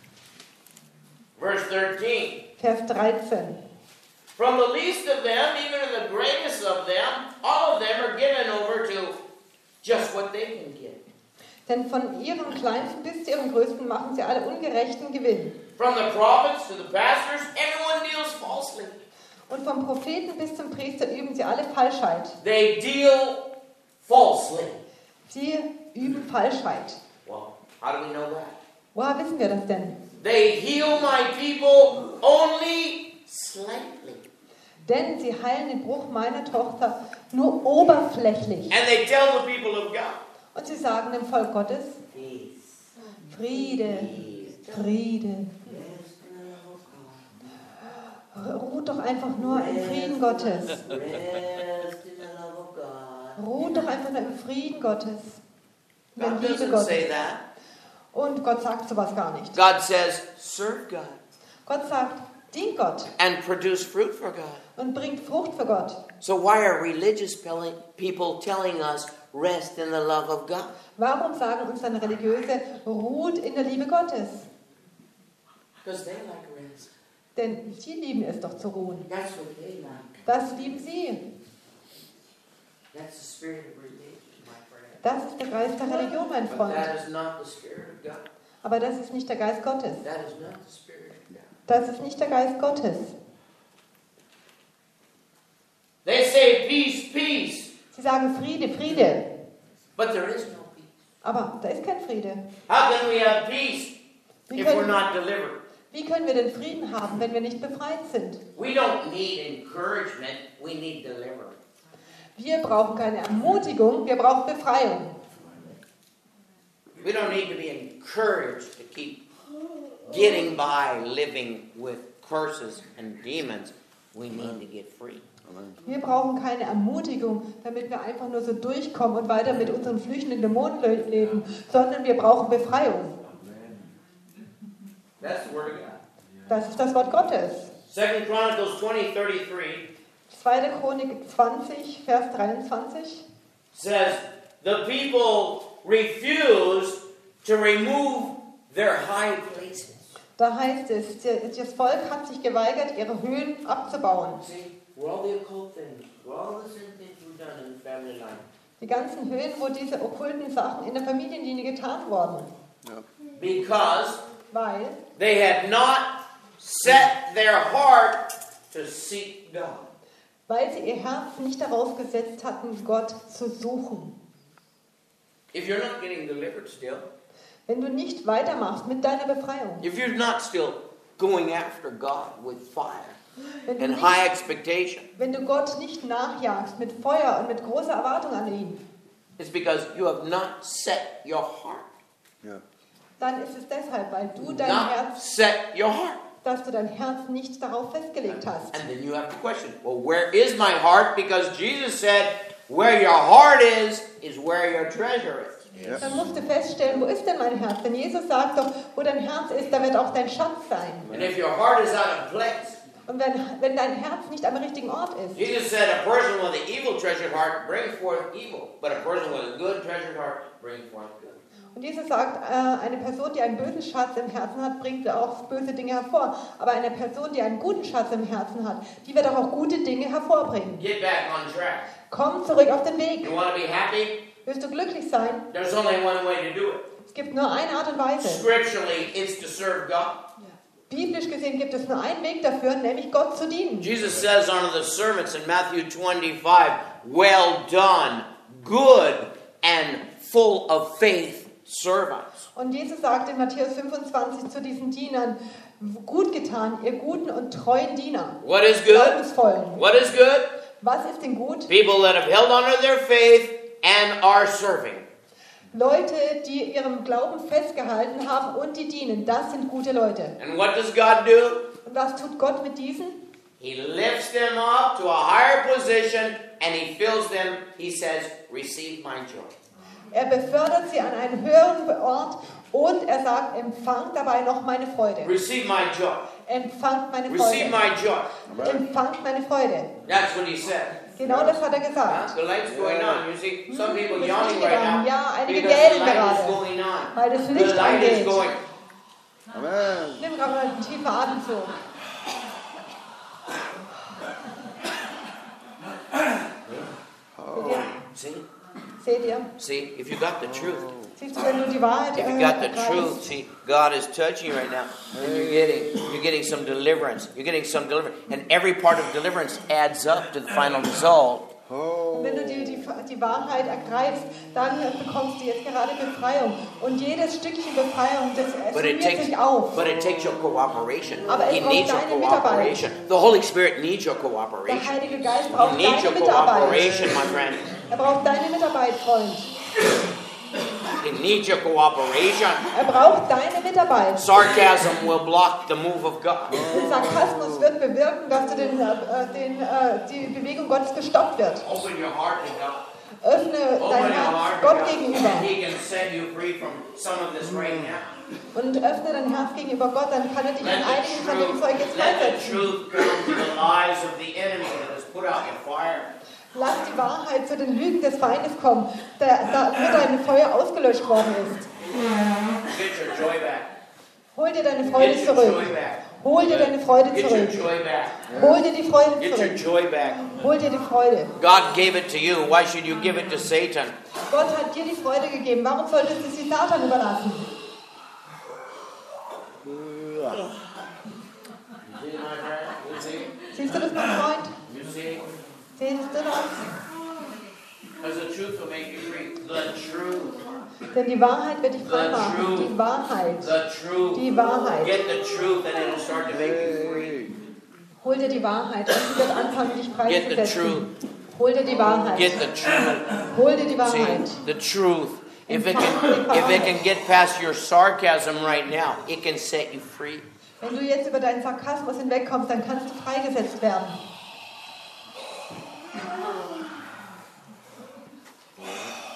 verse thirteen. Vers dreizehn. From the least of them, even to the greatest of them, all of them are given over to just what they can get. Denn von ihrem Kleinsten bis zu ihrem Größten machen sie alle ungerechten Gewinn. From the prophets to the pastors, everyone deals falsely. Und vom Propheten bis zum Priester üben sie alle Falschheit. They deal falsely. Sie üben Falschheit. Well, how do we know that? Woher wissen wir das denn? They heal my people only slightly. Denn sie heilen den Bruch meiner Tochter nur oberflächlich. And they tell the people of God, Und sie sagen dem Volk Gottes, peace, Friede, peace, Friede. rest in the love of God. Ruht doch einfach nur im Frieden Gottes. Rest in the love of God. Ruht doch einfach nur im Frieden Gottes. In der God Liebe doesn't Gottes. say that. Und Gott sagt sowas gar nicht. God says, serve God Gott sagt, dient Gott and produce fruit for God. und bringt Frucht für Gott. So why are religious pel- people telling us rest in the love of God? Warum sagen uns dann Religiöse, ruht in der Liebe Gottes? Because they like rest. Denn sie lieben es doch zu ruhen. That's what they like. Das lieben sie. That's the spirit of religion, my friend. Das ist der Geist der Religion, mein But Freund. that is not the spirit of God. Aber das ist nicht der Geist Gottes. That is not the spirit of God. Das ist nicht der Geist Gottes. They say peace, peace, Sie sagen Friede, Friede. but there is no peace. Aber da ist kein Friede. How can we have peace Wie if we're können, not delivered? wie können wir denn Frieden haben, wenn wir nicht befreit sind? We don't need encouragement, we need deliverance. Wir brauchen keine Ermutigung, wir brauchen Befreiung. We don't need to be encouraged to keep getting by living with curses and demons. We need to get free. Wir brauchen keine Ermutigung, damit wir einfach nur so durchkommen und weiter mit unseren flüchtenden Dämonen leben, sondern wir brauchen Befreiung. That's the word of God. Das ist das Wort Gottes. Second Chronicles twenty thirty-three zweite Chronik zwanzig, Vers dreiundzwanzig. says, the people refused to remove their high places. Da heißt es, das Volk hat sich geweigert, ihre Höhen abzubauen. See, where all the occult things, where all the sin things we've done in the family line. Die ganzen Höhen, wo diese okkulten Sachen in der Familienlinie getan wurden. Ja. Because Weil they had not set their heart to seek God. Weil sie ihr Herz nicht darauf gesetzt hatten, Gott zu suchen. If you're not getting delivered still, Wenn du nicht weitermachst mit deiner Befreiung, if you're not still going after God with fire wenn du, and nicht, high expectation, wenn du Gott nicht nachjagst mit Feuer und mit großer Erwartung an ihn, it's because you have not set your heart. Ja. dann ist es deshalb, weil du dein Not Herz, set your heart. dass du dein Herz nicht darauf festgelegt hast. And then you have to question, well, where is my heart? Because Jesus said, where your heart is, is where your treasure is. Ja. Dann musst du feststellen, wo ist denn mein Herz? Denn Jesus sagt doch, wo dein Herz ist, da wird auch dein Schatz sein. And if your heart is out of place, Und wenn, wenn dein Herz nicht am richtigen Ort ist, Jesus said, a person with an evil treasured heart brings forth evil, but a person with a good treasured heart brings forth good. und Jesus sagt, äh, eine Person, die einen bösen Schatz im Herzen hat, bringt auch böse Dinge hervor. Aber eine Person, die einen guten Schatz im Herzen hat, die wird auch, auch gute Dinge hervorbringen. Get back on track. Komm zurück auf den Weg. You want to be happy? Willst du glücklich sein? There's only one way to do it. Es gibt nur eine Art und Weise. Scripturally, it's to serve God. Biblisch gesehen gibt es nur einen Weg dafür, nämlich Gott zu dienen. Jesus says on the sermons in Matthew twenty-five, well done, good and full of faith servants. Und Jesus sagt in Matthäus fünfundzwanzig zu diesen Dienern, gut getan, ihr guten und treuen Diener. What is good? Glaubensvollen. What is good? Was ist denn gut? People that have held on to their faith and are serving. Leute, die ihrem Glauben festgehalten haben und die dienen, das sind gute Leute. And what does God do? Und was tut Gott mit diesen? He lifts them up to a higher position and he fills them, he says, receive my joy. Er befördert sie an einen höheren Ort und er sagt, empfangt dabei noch meine Freude. Receive my joy. Empfangt meine Receive Freude. my joy. Empfangt meine Freude. That's what he said. Genau das hat er Huh? gesagt. The light's going on. You see, some people Das yawning Licht right gegangen. now Ja, einige because the gähnen light is gerade, going on. weil das The Licht light is angeht. going. Amen. Nimm gerade mal einen tiefen Atemzug. Seht ihr? See? Seht ihr? See, if you got the truth, Siehst du, wenn du die Wahrheit if you got the ergreifst, truth, see, God is touching you right now, and you're getting, you're getting some deliverance. You're getting some deliverance, and every part of deliverance adds up to the final result. Oh. wenn du die, die, die Wahrheit ergreifst, dann bekommst du jetzt gerade Befreiung. Und jedes Stückchen Befreiung, das But it summiert takes, sich auf. but it takes your cooperation. Aber es He braucht needs your deine Mitarbeit. cooperation. The Holy Spirit needs your Der cooperation. Heilige Geist He braucht needs your deine Mitarbeit. cooperation, my friend. Er braucht deine Mitarbeit, Freund. He needs your cooperation. Er braucht deine Mitarbeit. Sarcasm will block the move of God. Der Sarkasmus wird bewirken, dass du den, äh, den, äh, die Bewegung Gottes gestoppt wird. Open your heart to God. Öffne Open dein your Herz heart to Gott God. gegenüber. He can set you free from some of this right now. Und öffne dein Herz gegenüber Gott, dann kann er dich in Let einigen the von dem truth, Zeug jetzt let the freisetzen. truth come to the lies of the enemy that has put out your fire. Lass die Wahrheit zu den Lügen des Feindes kommen, der, damit dein Feuer ausgelöscht worden ist. Get your joy back. Hol dir deine Freude Get your zurück. joy back. Hol dir deine Freude Get your zurück. joy back. Hol dir die Freude Get your zurück. joy back. Hol dir die Freude. God gave it to you. Why should you give it to Satan? Gott hat dir die Freude gegeben. Warum solltest du sie Satan überlassen? Ja. You see, my friend? You see? Siehst du das, mein Freund? You see? Siehst du das? Because the truth will make you free. The truth. Denn die Wahrheit wird dich frei machen. Die Wahrheit. The truth. Die Wahrheit. Get the truth and it'll start to make you free. Hol dir die Wahrheit und sie wird anfangen, dich Get the freizusetzen. truth. Hol dir die Wahrheit. Get the truth. Hol dir die See, Wahrheit. the truth. If it can, if it can get past your sarcasm right now, it can set you free. Wenn du jetzt über deinen Sarkasmus hinwegkommst, dann kannst du freigesetzt werden.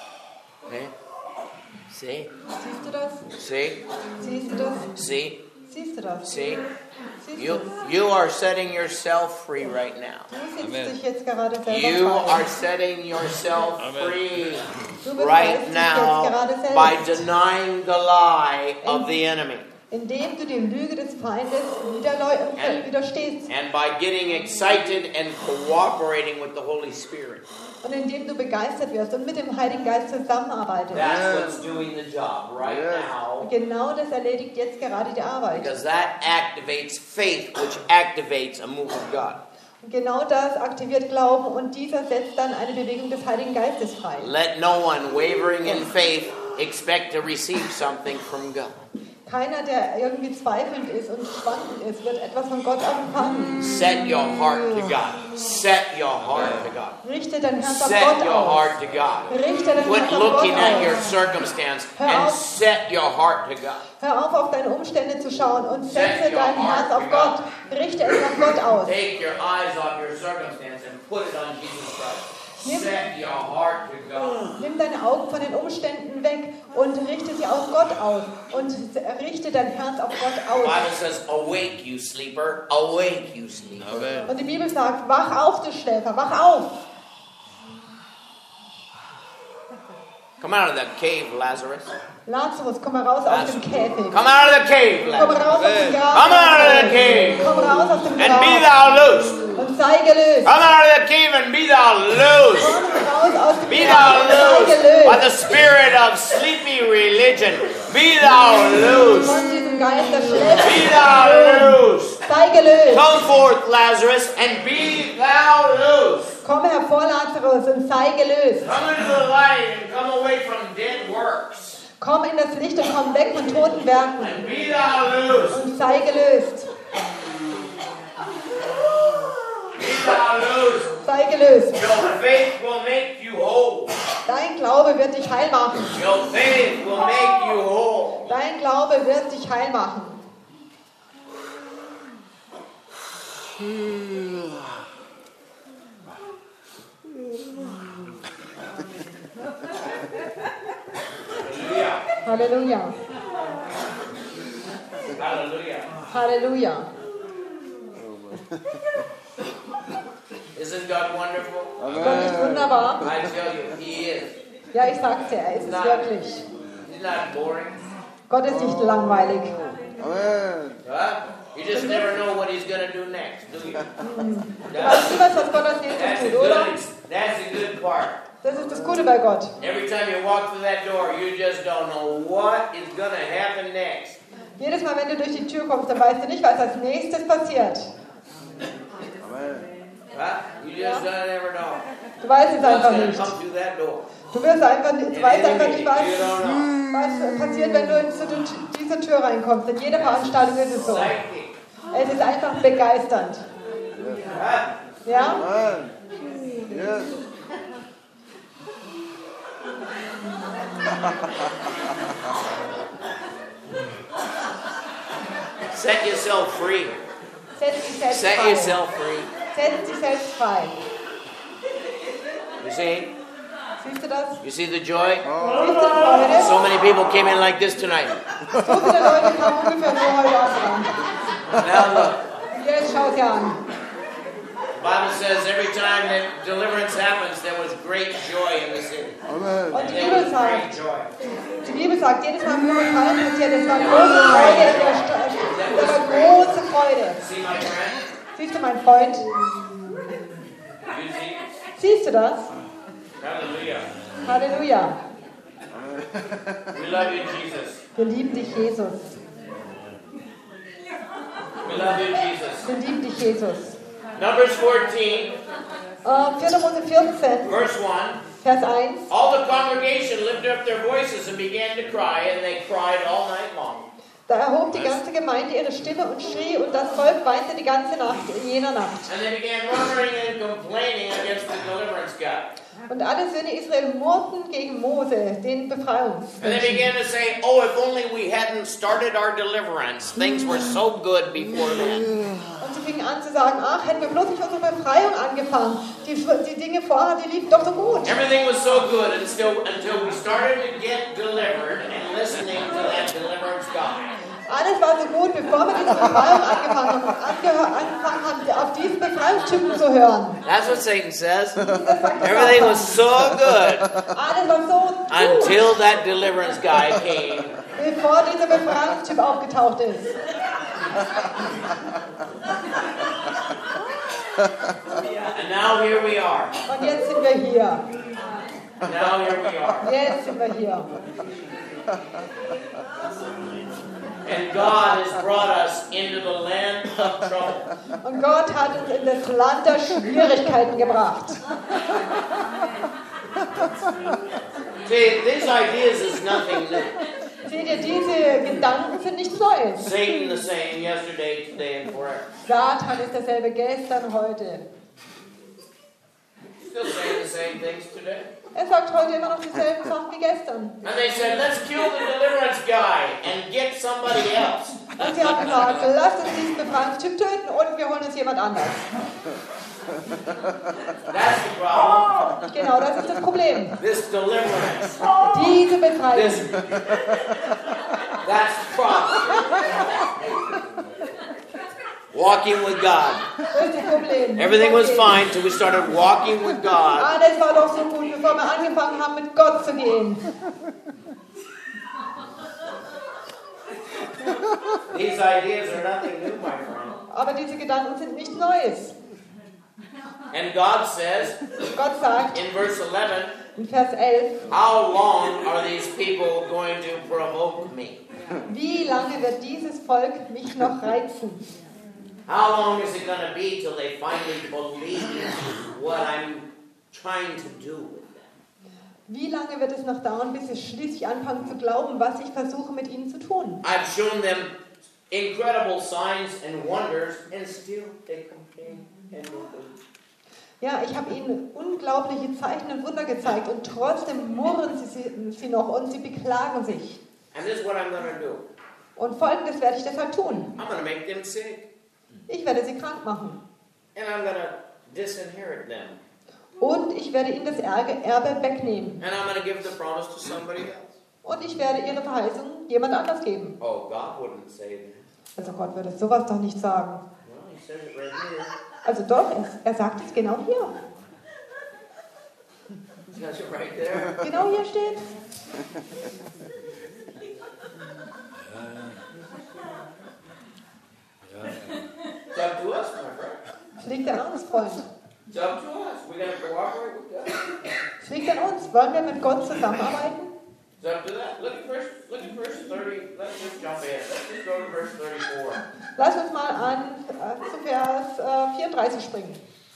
Okay? See? Siehst du das? See? Siehst du das? See? Siehst du das? See? Siehst You, du es? you are setting yourself free right now. Du setzt Amen. dich jetzt gerade selber You are frei. setting yourself Amen. free Du befreist right dich jetzt now gerade by selbst, denying the lie of the enemy indem du die Lüge des Feindes widerleu- widerstehst and by getting excited and cooperating with the Holy Spirit. und indem du begeistert wirst und mit dem Heiligen Geist zusammenarbeitest. That's what's doing the job right Yes. now. Genau das erledigt jetzt gerade die Arbeit. Because that activates faith, which activates a move of God. Und genau das aktiviert Glauben und dieser setzt dann eine Bewegung des Heiligen Geistes frei. Let no one wavering in faith expect to receive something from God. Keiner, der irgendwie zweifelnd ist und schwankend ist, wird etwas von Gott empfangen. Set your heart to God. Set your heart to God. Richte dein Herz auf Set Gott your aus. heart to God. Richte dein Quit Herz auf looking Gott at your aus. circumstance Hör and auf. set your heart to God. Hör auf, auf deine Umstände zu schauen und Set setze your dein heart Herz auf to Gott. God. Richte es auf Gott aus. Take your eyes off your circumstance and put it on Jesus Christ. Nimm- Set your heart to God. Nimm deine Augen von den Umständen weg und richte sie auf Gott aus. Und richte dein Herz auf Gott The aus. Bible says, awake, you sleeper. Awake, you sleeper. Amen. Und die Bibel sagt, wach auf, du Schläfer, wach auf. Come out of that cave, Lazarus. Lazarus, komm heraus aus dem Käfig. Come out of the cave, Komm Lazarus. raus aus dem Grab. Come out of the cave Komm raus aus dem and be Grab. thou loosed. Und sei gelöst. Come out of the cave and be thou loosed. Komm raus aus dem Be Grab thou und sei loosed by the gelöst. spirit of sleepy religion. Be thou loosed. Von diesem Geist der Schläfer. Be thou loosed. Sei gelöst. Come forth, Lazarus, and be thou loosed. Komm hervor, Lazarus, und sei gelöst. Come into the light and come away from dead works. Komm in das Licht und komm weg von toten Werken. And be thou loosed. Und sei gelöst. Be thou loosed. Sei gelöst. Your faith will make you whole. Dein Glaube wird dich heil machen. Your faith will make you whole. Dein Glaube wird dich heil machen. Hallelujah. Halleluja. Hallelujah. Halleluja. Isn't God wonderful? Ist Gott nicht wunderbar? I tell you, He is. Ja, ich sag's dir, er ist es wirklich. He's not boring. Gott ist nicht langweilig. Amen. Huh? You just never know what He's going to do next, do you? Du weißt niemals, was Gott als nächstes That's the tut, oder? good, that's the good part. Das ist das Gute bei Gott. Every time you walk through that door, you just don't know what is going to happen next. Jedes Mal, wenn du durch die Tür kommst, dann weißt du nicht, was als nächstes passiert. Amen. Huh? You just don't ever know. Du weißt es What's einfach going to nicht. come through that door. Du wirst einfach, nicht- du weißt einfach nicht, was, You don't know. was passiert, wenn du in zu den- dieser Tür reinkommst. In jeder Veranstaltung ist es so. Psychic. Es ist einfach begeisternd. Huh? Ja? Amen. Yes. Set yourself free. Setz dich selbst Set frei. yourself free. Setz dich selbst frei. You see? Siehst du das? You see the joy? Siehst du die Freude? So many people came in like this tonight. So viele Leute kamen ungefähr so heute Abend an. Now look. Jetzt schau dir an. The Bible says every time that deliverance happens, there was great joy in the city. Amen. Und die There Bibel was sagt, great joy. die Bibel sagt, jedes Mal, wo Befreiung passiert, es war große Freude in der Stadt. Es war große Freude. See my friend? Siehst du, mein Freund? You see? Siehst du das? Hallelujah. Halleluja. We love you, Jesus. Wir lieben dich, Jesus. We love you, Jesus. Wir lieben dich, Jesus. Numbers fourteen, Äh, vierter Mose vierzehn, verse one. Vers eins. All the congregation lifted up their voices and began to cry, and they cried all night long. Da erhob die ganze Gemeinde ihre Stimme und schrie, und das Volk weinte die ganze Nacht, in jener Nacht. And they began murmuring and complaining against the deliverance God. Und alle Söhne Israel murrten gegen Mose, den And they Befreiungsmenschen. began to say, oh, if only we hadn't started our deliverance. Things were so good before then. Und sie fingen an zu sagen, ach, hätten wir bloß nicht unsere Befreiung angefangen. Die, die Dinge vorher, die liefen doch so gut. Everything was so good until, until we started to get delivered and listening to that deliverance God. Alles war so gut, bevor wir diese Befreiung angefangen haben, ange- angefangen haben, auf diesen Befreiungstypen zu hören. That's what Satan says. Everything was so good Alles war so gut, until that deliverance guy came. bevor dieser Befreiungstyp aufgetaucht ist. And now here we are. Und jetzt sind wir hier. Now here we are. Jetzt sind wir hier. And God has brought us into the land of trouble. Und Gott hat uns in das Land der Schwierigkeiten gebracht. See, these ideas is nothing new. Seht ihr, diese Gedanken sind nichts Neues. Satan the same yesterday, today, and forever. Satan ist derselbe gestern, heute. Still saying the same things today. Er sagt heute immer noch dieselben Sachen wie gestern. And they said, let's kill the deliverance guy and get somebody else. Und sie haben gesagt, lasst uns diesen Befreiungstyp töten und wir holen uns jemand anders. That's the problem. Genau, das ist das Problem. This deliverance. Diese Befreiung. This, that's the problem. Walking with God. Das ist das Problem. Everything was fine till we started walking with God. Alles war doch so gut, bevor wir angefangen haben, mit Gott zu gehen. These ideas are nothing new, my friend. Aber diese Gedanken sind nichts Neues. And God says Gott sagt in verse eleven, in Vers elf, how long are these people going to provoke me? wie lange wird dieses Volk mich noch reizen? How long is it going to be till they finally believe what I'm trying to do with them? Wie lange wird es noch dauern, bis sie schließlich anfangen zu glauben, was ich versuche mit ihnen zu tun? I've shown them incredible signs and wonders, and still they complain and don't believe. Ja, ich habe ihnen unglaubliche Zeichen und Wunder gezeigt und trotzdem murren sie, sie noch und sie beklagen sich. And this is what I'm going to do. Und Folgendes werde ich deshalb tun. I'm going to make them sick, Ich werde sie krank machen. and I'm going to disinherit them, Und ich werde ihnen das Erbe Erbe wegnehmen. and I'm going to give the promise to somebody else. Und ich werde ihre Verheißung jemand anders geben. Oh, God wouldn't say that. Also Gott würde sowas doch nicht sagen. Well, he said it right here. Also doch, er, er sagt es genau hier. He says it right there. Genau hier steht. It's up to us, my friend. Es liegt an uns, Freund. It's up to us. We're going to cooperate with God. Es liegt an uns. Wollen wir mit Gott zusammenarbeiten? It's up to that. Look at verse, look at verse thirty. Let's just jump in. Let's just go to verse thirty-four. Lass uns mal an äh, zu Vers äh, vierunddreißig springen.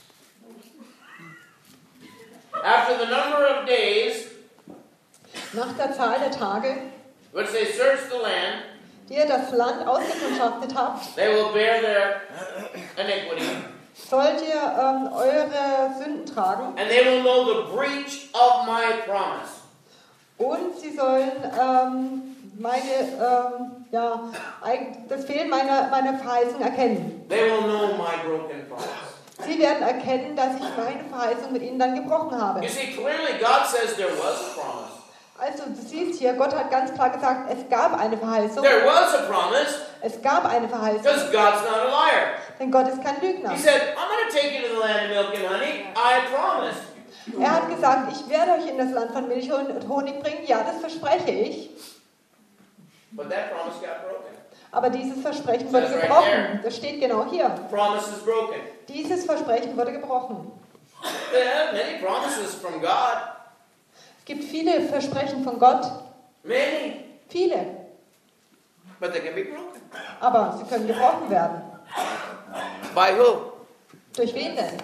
After the number of days, Nach der Zahl der Tage, which they searched the land, die ihr das Land ausgekundschaftet habt, they will bear their iniquity, sollt ihr ähm, eure Sünden tragen and they will know the breach of my promise. und sie sollen ähm, meine, ähm, ja, eig- das Fehlen meiner, meiner Verheißung erkennen. They will know my broken promise. Sie werden erkennen, dass ich meine Verheißung mit ihnen dann gebrochen habe. You see, clearly God says there was a promise. Also du siehst hier, Gott hat ganz klar gesagt, es gab eine Verheißung. There was a promise, Es gab eine Verheißung, because God's not a liar. denn Gott ist kein Lügner. He said, I'm going to take you to the land of milk and honey. I promised. Er hat gesagt, ich werde euch in das Land von Milch und Honig bringen. Ja, das verspreche ich. But that promise got broken. Aber dieses Versprechen wurde That's right gebrochen. there. Das steht genau hier. Promise is broken. Dieses Versprechen wurde gebrochen. There are many promises from God. Es gibt viele Versprechen von Gott. Many. Viele. But they can be broken. Aber sie können gebrochen werden. By who? Durch wen denn?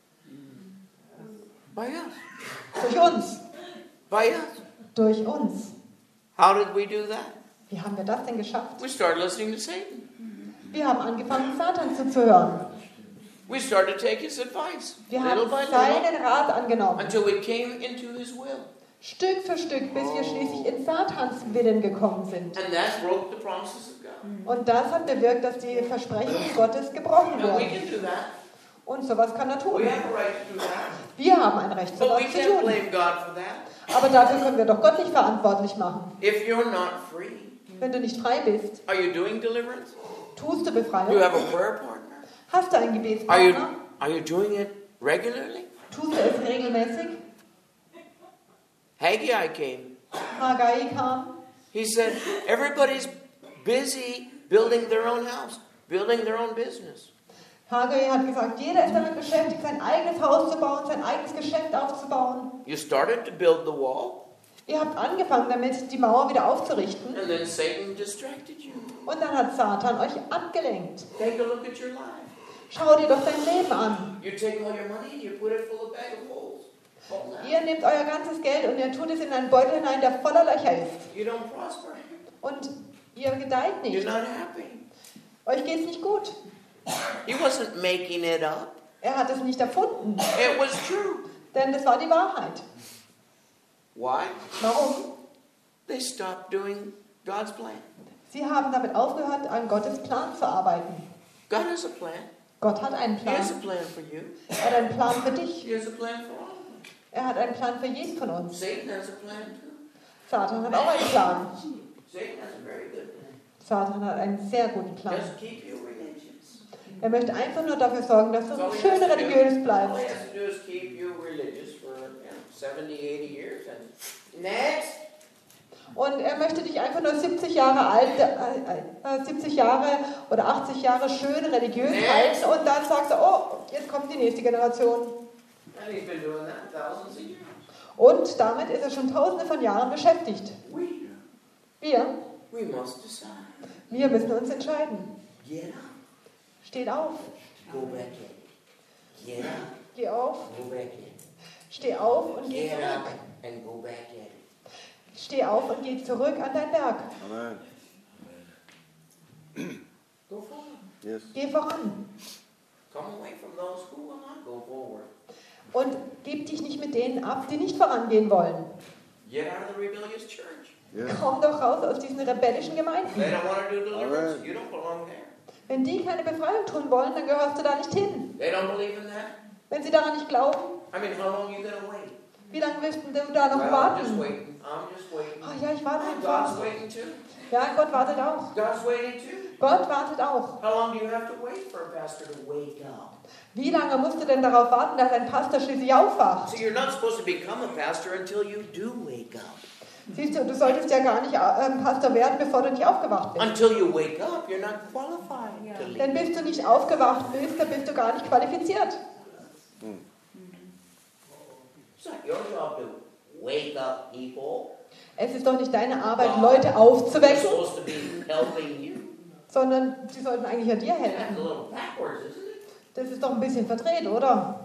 By us. Durch uns. By us. Durch uns. How did we do that? Wie haben wir das denn geschafft? We started listening to Satan. Wir haben angefangen, Satan zuzuhören. We started to take his advice. Wir Little haben by little. seinen Rat angenommen. Until we came into his will. Stück für Stück, bis wir schließlich in Satans Willen gekommen sind. And that broke the promises of God. Und das hat bewirkt, dass die Versprechen Gottes gebrochen And we wurden. can do that. Und sowas kann er We tun. have a right to do that. Wir haben ein Recht, But we sowas zu can't tun. blame God for that. Aber dafür können wir doch Gott nicht verantwortlich machen. If you're not free, Wenn du nicht frei bist, Are you doing deliverance? tust du Do you Befreiung? have a prayer partner? Hast du einen Are you, Gebetspartner? are you doing it regularly? Tust du es regelmäßig? Haggai came. Haggai kam. He said, everybody's busy building their own house, building their own business. Haggai hat gesagt, jeder ist damit beschäftigt, sein eigenes Haus zu bauen, sein eigenes Geschäft aufzubauen. You started to build the wall, Ihr habt angefangen damit, die Mauer wieder aufzurichten. and then Satan distracted you. Und dann hat Satan euch abgelenkt. Take a look at your life. Schau dir doch dein Leben an. You take all your money and you put it full of bag of holes. Hold that. Ihr nehmt euer ganzes Geld und ihr tut es in einen Beutel hinein, der voller Löcher ist. You don't prosper. Und ihr gedeiht You're nicht. not happy. Euch geht's nicht gut. He wasn't making it up. Er hat es nicht erfunden, It was true. denn das war die Wahrheit. Why? Warum? They stopped doing God's plan. Sie haben damit aufgehört, an Gottes Plan zu arbeiten. God has a plan. Gott hat einen He has a Plan. plan for you. Er hat einen Plan für dich. He has a plan for all of us. Er hat einen Plan für jeden von uns. Satan has a plan too. Satan hat auch einen Plan. Satan has a very good plan. Satan hat einen sehr guten Plan. Just keep you religious. Er möchte einfach nur dafür sorgen, dass du That's all he schön has to religiös do. All bleibst. he has to do is keep you religious for you know, seventy, eighty years and next. Und er möchte dich einfach nur siebzig Jahre alt, äh, äh, siebzig Jahre oder achtzig Jahre schön religiös halten und dann sagst du, oh, jetzt kommt die nächste Generation. And he's been doing that thousands of years. Und damit ist er schon tausende von Jahren beschäftigt. We, Wir, we must decide. wir müssen uns entscheiden. Get up. Steht auf, Go back in. Get up. geh auf, Go back in. steh auf und geh Get up zurück. and go back in. Steh auf und geh zurück an dein Werk. Amen. Go forward. Yes. Geh voran. Come away from those who will not go forward. Und gib dich nicht mit denen ab, die nicht vorangehen wollen. Get out of the rebellious church. Yes. Komm doch raus aus diesen rebellischen They Gemeinden. don't want to do deliverance. Amen. You don't belong there. Wenn die keine Befreiung tun wollen, dann gehörst du da nicht hin. They don't believe in that. Wenn sie daran nicht glauben, I mean, how long are you going to wait? wie lange wirst du da noch Well, I'm just warten? waiting. I'm just waiting. Ach ja, ich warte God's einfach. waiting too. Ja, Gott wartet auch. God's waiting too. Gott wartet auch. How long do you have to wait for a pastor to wake up? Wie lange musst du denn darauf warten, dass ein Pastor schließlich aufwacht? So you're not supposed to become a pastor until you do wake up. Siehst du, du solltest ja gar nicht ähm, Pastor werden, bevor du nicht aufgewacht bist. Until you wake up, you're not qualified to lead. Denn bis du nicht aufgewacht bist, dann bist du gar nicht qualifiziert. It's not your job to wake up people. Es ist doch nicht deine Arbeit, Wow. Leute They're aufzuwecken, supposed to be helping you. sondern sie sollten eigentlich ja dir That's a helfen. little backwards, isn't it? Das ist doch ein bisschen verdreht, oder?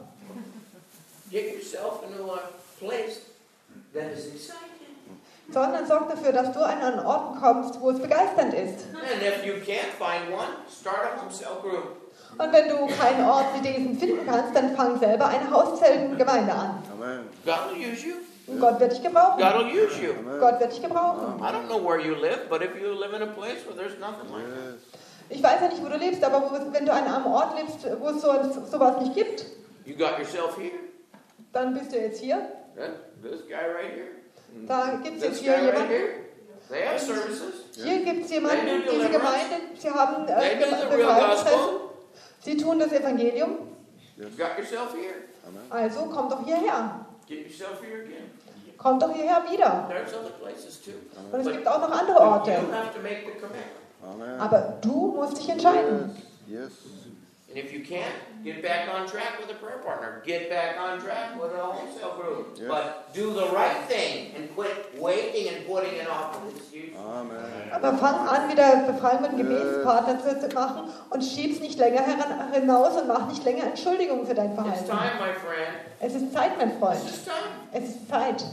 Get yourself into a place that is exciting. Sondern sorg dafür, dass du an einen Ort kommst, wo es begeisternd ist. And if you can't find one, start a home cell group. Und wenn du keinen Ort wie diesen finden kannst, dann fang selber eine Hauszeltengemeinde an. Amen. God will use you. Und Gott wird dich gebrauchen. God will use you. Amen. Gott wird dich gebrauchen. I don't know where you live, but if you live in a place where there's nothing like that, Yes. Ich weiß ja nicht, wo du lebst, aber wo, wenn du an einem Ort lebst, wo es so, sowas nicht gibt, you got yourself here. dann bist du jetzt hier. That, this guy right here. Da gibt es This jetzt guy hier right jemanden. here. They have services. Hier gibt es jemanden, They do diese deliverance. Gemeinde, sie haben They äh, do the real Befreiungstreffen. gospel. Sie tun das Evangelium. You got yourself here. Amen. Also komm doch hierher. Get yourself here again. Komm doch hierher wieder. There's other places too. Und es But gibt auch noch andere you Orte. have to make the commitment. Amen. Aber du musst dich entscheiden. Yes. And if you can't, get back on track with a prayer partner. Get back on track with a home cell group. Yes. But do the right thing and quit waiting and putting it off with excuses. Amen. Aber fang an, wieder Befreiung mit Gebetspartner zu, zu machen und schieb's nicht länger heran, hinaus und mach nicht länger Entschuldigungen für dein It's Verhalten. time, my friend. Es ist Zeit, mein Freund. It's just time. Es ist Zeit.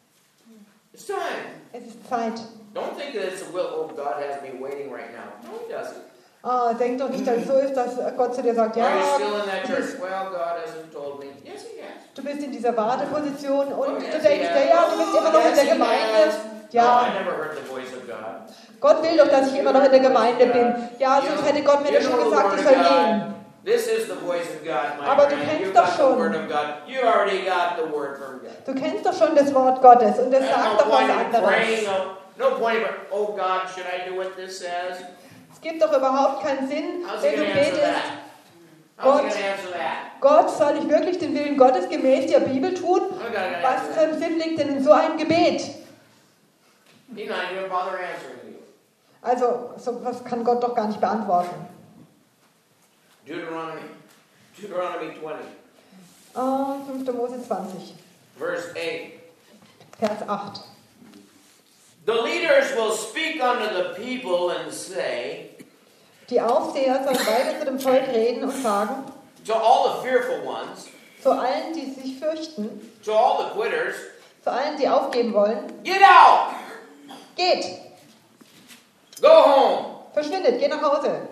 It's time. Es ist Zeit. Don't think that it's a will. Oh, God has me waiting right now. No, He doesn't. Ah, denk doch nicht, dass es so ist, dass Gott zu dir sagt, ja, Are you still in that du church? bist, Well, God hasn't told me. Yes, He has. du bist in dieser Warteposition und Oh, du yes, denkst, He has. ja, ja, du bist immer noch in Yes, der He Gemeinde. has. Oh, I Ja, never heard the voice of God. Gott will doch, dass ich immer noch in der Gemeinde bin. Ja, sonst hätte Gott mir You doch schon know the gesagt, word ich of soll gehen. God. This is the voice of God, my Aber du friend. kennst You doch got the schon. word of God. You already got the word from God. Du kennst doch schon das Wort Gottes und das I sagt don't doch was know why you're anderes. praying, oh, no point about, oh God, should I do what this says? Es gibt doch überhaupt keinen Sinn, How's he wenn du going to answer betest, that? How's he Gott, going to answer that? Gott, soll ich wirklich den Willen Gottes gemäß der Bibel tun? How's God going to Was answer für that? ein Sinn liegt denn in so einem Gebet? He's not even bother answering you. Also, sowas kann Gott doch gar nicht beantworten. Deuteronomy, Deuteronomy twenty, Ah, fünfter Mose zwanzig, verse eight. Vers acht. The leaders will speak unto the people and say, Die Aufseher sollen weiter zu dem Volk reden und sagen, to all the fearful ones, zu allen, die sich fürchten, to all the quitters, zu allen, die aufgeben wollen, get out! geht, Go home! verschwindet, geht nach Hause.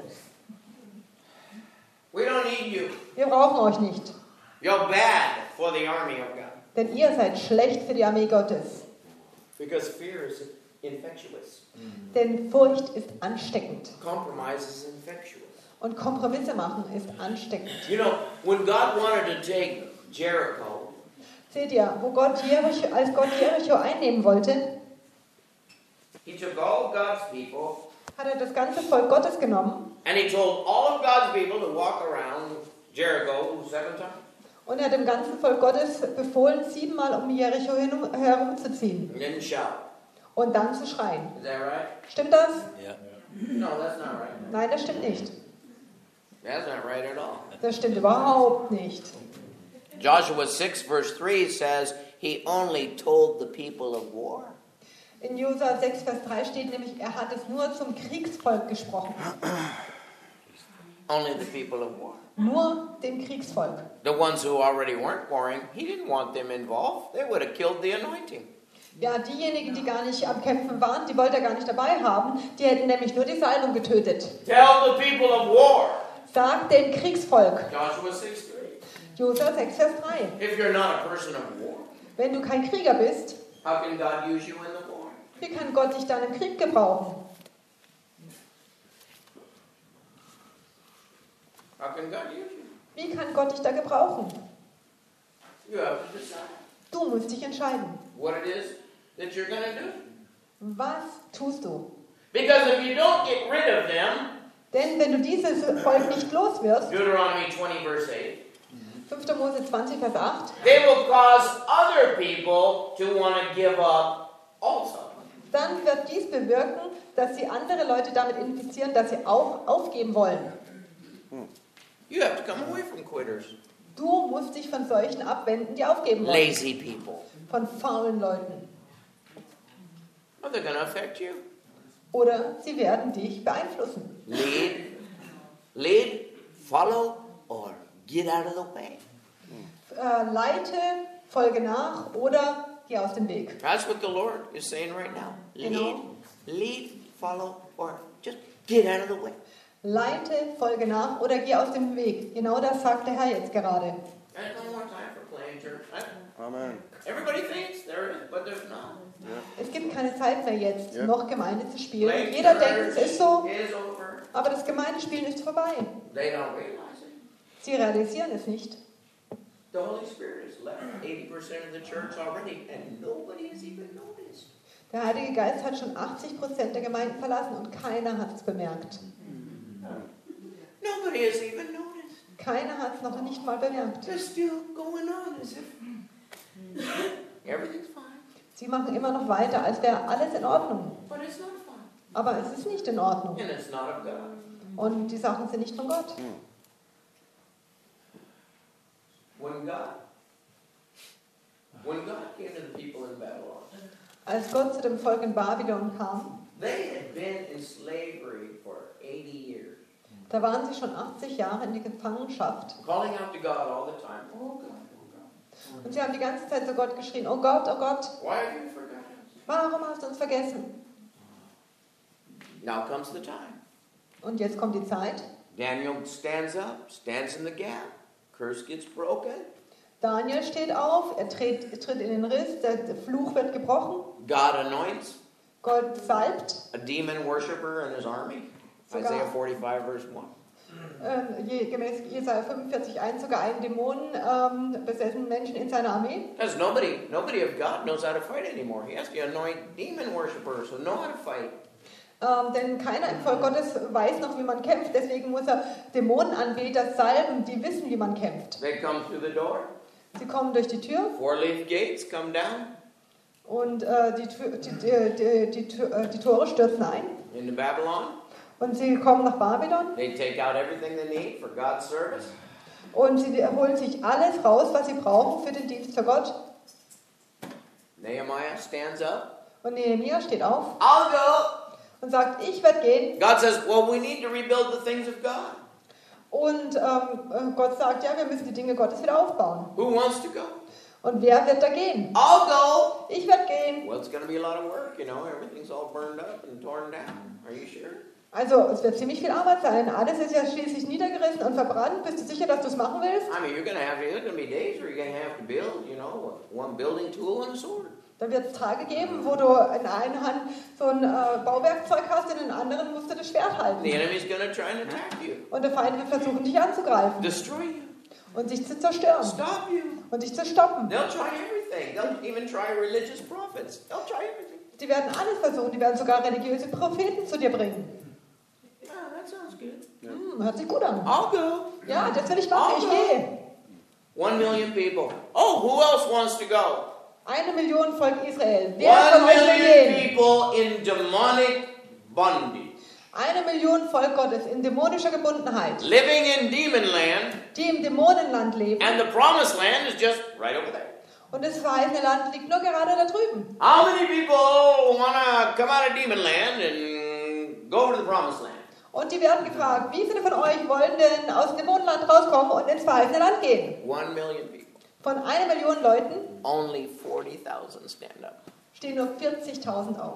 We don't need you. Wir brauchen euch nicht, You're bad for the army of God. denn ihr seid schlecht für die Armee Gottes. Because fear is infectious. Denn Furcht ist ansteckend Compromise is infectious. und Kompromisse machen ist ansteckend. You know, when God wanted to take Jericho, Seht ihr, wo Gott Jericho, als Gott Jericho einnehmen wollte, He took all of God's people hat er das ganze Volk Gottes genommen and He told all of God's people to walk around Jericho seven times. und er hat dem ganzen Volk Gottes befohlen, siebenmal um Jericho hin- herumzuziehen And then shout. und dann zu schreien. Is that right? Stimmt das? Yeah. No, that's not right. Nein, das stimmt nicht. That's not right at all. Das stimmt überhaupt nicht. Joshua six verse three says he only told the people of war. In Josua sechs, Vers drei steht nämlich, er hat es nur zum Kriegsvolk gesprochen. Only the people of war. Nur dem Kriegsvolk. The ones who already weren't warring, he didn't want them involved. They would have killed the anointing. Ja, diejenigen, die gar nicht am Kämpfen waren, die wollte er gar nicht dabei haben, die hätten nämlich nur die Salbung getötet. Tell the people of war. Sagt dem Kriegsvolk. Joshua six three. Josua sechs, Vers drei. If you're not a person of war, Wenn du kein Krieger bist, how can God use you in the war? wie kann Gott dich dann im Krieg gebrauchen? How can God use you? Wie kann Gott dich da gebrauchen? You have to decide Du musst dich entscheiden. what it is that you're going to do. Was tust du? Because if you don't get rid of them, Denn wenn du dieses Volk nicht los wirst, Deuteronomy twenty verse eight, fünfter Mose zwanzig, Vers acht, they will cause other people to want to give up also. dann wird dies bewirken, dass sie andere Leute damit infizieren, dass sie auch aufgeben wollen. You have to come away from quitters. Du musst dich von solchen abwenden, die aufgeben wollen. Lazy people. Von faulen Leuten. Or they're going to affect you. Oder sie werden dich beeinflussen. Lead, lead, follow, or get out of the way. Äh, leite, folge nach oder geh aus dem Weg. That's what the Lord is saying right now. Lead, Genau. lead, follow, or just get out of the way. Leite, folge nach oder geh aus dem Weg. Genau das sagt der Herr jetzt gerade. There's no more time for playing church. I- Amen. Everybody thinks there is, but there's not. Es gibt keine Zeit mehr jetzt, Ja. noch Gemeinde zu spielen. Playing Jeder denkt, church es ist so, is over. aber das Gemeindespielen ist vorbei. They don't realize it. Sie realisieren es nicht. The Holy Spirit has left eighty percent of the church already, and nobody has even noticed. Der Heilige Geist hat schon achtzig Prozent der Gemeinden verlassen und keiner hat es bemerkt. Nobody has even noticed. Keiner hat es noch nicht mal bemerkt. They're still going on as if everything's fine, Sie machen immer noch weiter, als wäre alles in Ordnung. but it's not fine. Aber es ist nicht in Ordnung. And it's not of God. Und die Sachen sind nicht von Gott. When God, when God came to the people in Babylon, Als Gott zu dem Volk in Babylon kam, they had been in slavery for eighty years, da waren sie schon achtzig Jahre in der Gefangenschaft. calling out to God all the time. Oh God, oh God, Und sie haben die ganze Zeit zu Gott geschrien, oh Gott, oh Gott, why have you forgotten us? warum hast du uns vergessen? Now comes the time. Und jetzt kommt die Zeit. Daniel stands up, stands in the gap. Curse gets broken. Daniel steht auf, er tritt, tritt in den Riss, der, der Fluch wird gebrochen, God anoints Gott salbt, a demon worshiper and his army. Sogar- Isaiah forty-five verse one. äh, je, gemäß Jesaja fünfundvierzig eins sogar einen Dämonen ähm, besessenen Menschen in seiner Armee. Because nobody, nobody of God knows how to fight anymore. He has to anoint demon worshippers who know how to fight. Ähm, denn keiner im Volk Gottes weiß noch, wie man kämpft. Deswegen muss er Dämonenanbeter salben, die wissen, wie man kämpft. They come through the door. Sie kommen durch die Tür Four-leaf gates come down und äh, die, Tür- die, die, die, die, Tür- äh, die Tore stürzen ein. into Babylon. Und sie kommen nach Babylon They take out everything they need for God's service. und sie holen sich alles raus, was sie brauchen für den Dienst für Gott. Nehemiah stands up. Und Nehemia steht auf I'll go. und sagt, ich werde gehen. God says, well, we need to rebuild the things of God. Und ähm, Gott sagt, ja, wir müssen die Dinge Gottes wieder aufbauen. Who wants to go? Und wer wird da gehen? I'll go. Ich werde gehen. Well, it's going to be a lot of work, you know. Everything's all burned up and torn down. Are you sure? Also, es wird ziemlich viel Arbeit sein. Alles ist ja schließlich niedergerissen und verbrannt. Bist du sicher, dass du es machen willst? I mean, you're going to have, there's going to be days where you're going to have to build, you know, one building tool and a sword. Da wird es Tage geben, wo du in einer Hand so ein äh, Bauwerkzeug hast, in den anderen musst du das Schwert halten. The enemy's going to try and attack you, Und der Feind wird versuchen, dich anzugreifen destroy you, und dich zu zerstören stop you. und dich zu stoppen. They'll try everything. They'll even try religious prophets. They'll try everything. Die werden alles versuchen. Die werden sogar religiöse Propheten zu dir bringen. Yeah, that sounds good. Hm, hört sich gut an. I'll go. Ja, das will ich machen. Ich gehe. One million people. Oh, who else wants to go? Eine Million Volk Israel. Wer von One euch will million gehen? people in demonic bondage. Eine Million Volk Gottes in dämonischer Gebundenheit, Living in demon land, die im Dämonenland leben. and the promised land is just right over there. Und das verheißene Land liegt nur gerade da drüben. How many people want to come out of demon land and go over to the promised land? Und die werden gefragt, wie viele von euch wollen denn aus dem Dämonenland rauskommen und ins verheißene Land gehen? One million people. Von einer Million Leuten Only forty thousand stand up. stehen nur vierzigtausend auf.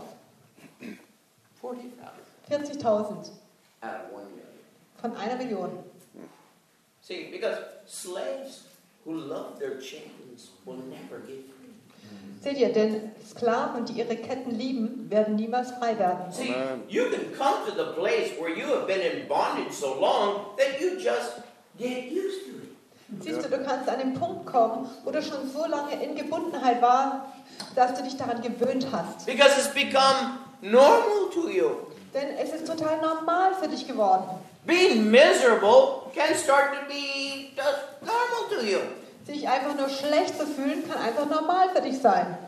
forty thousand vierzigtausend out of one million. von einer Million. See, because slaves who love their chains will never get free. Seht ihr, denn Sklaven, die ihre Ketten lieben, werden niemals frei werden. See, Amen. you can come to the place where you have been in bondage so long that you just get used to it. Siehst du, du kannst an den Punkt kommen, wo du schon so lange in Gebundenheit warst, dass du dich daran gewöhnt hast. Because it's become normal to you. Denn es ist total normal für dich geworden. Being miserable can start to be just normal to you. Sich einfach nur schlecht zu fühlen, kann einfach normal für dich sein.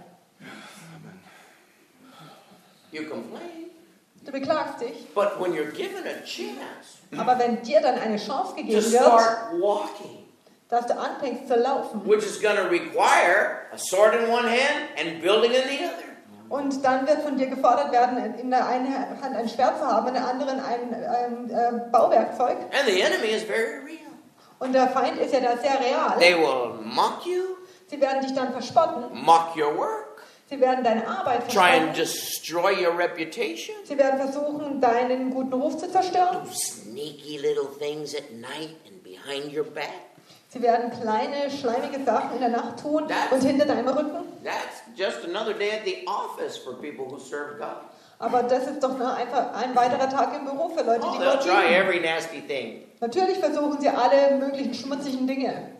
You complain. Du beklagst dich, But when you're given a chance aber wenn dir dann eine Chance to gegeben wird, start walking, dass du anfängst zu laufen, which is going to require a sword in one hand and building in the other. und dann wird von dir gefordert werden, in der einen Hand ein Schwert zu haben, in der anderen ein, ein, äh, Bauwerkzeug. And the enemy is very real. Und der Feind ist ja da sehr real. They will mock you, Sie werden dich dann verspotten. mock your work, Sie werden deine Arbeit try and verspotten. destroy your reputation. Sie werden versuchen, deinen guten Ruf zu zerstören. Do sneaky little things at night and behind your back. Sie werden kleine, schleimige Sachen in der Nacht tun und hinter deinem Rücken. That's just another day at the office for people who serve God. Aber das ist doch nur einfach ein weiterer Tag im Beruf für Leute, Oh, die they'll Gott try lieben. every nasty thing. Natürlich versuchen sie alle möglichen schmutzigen Dinge.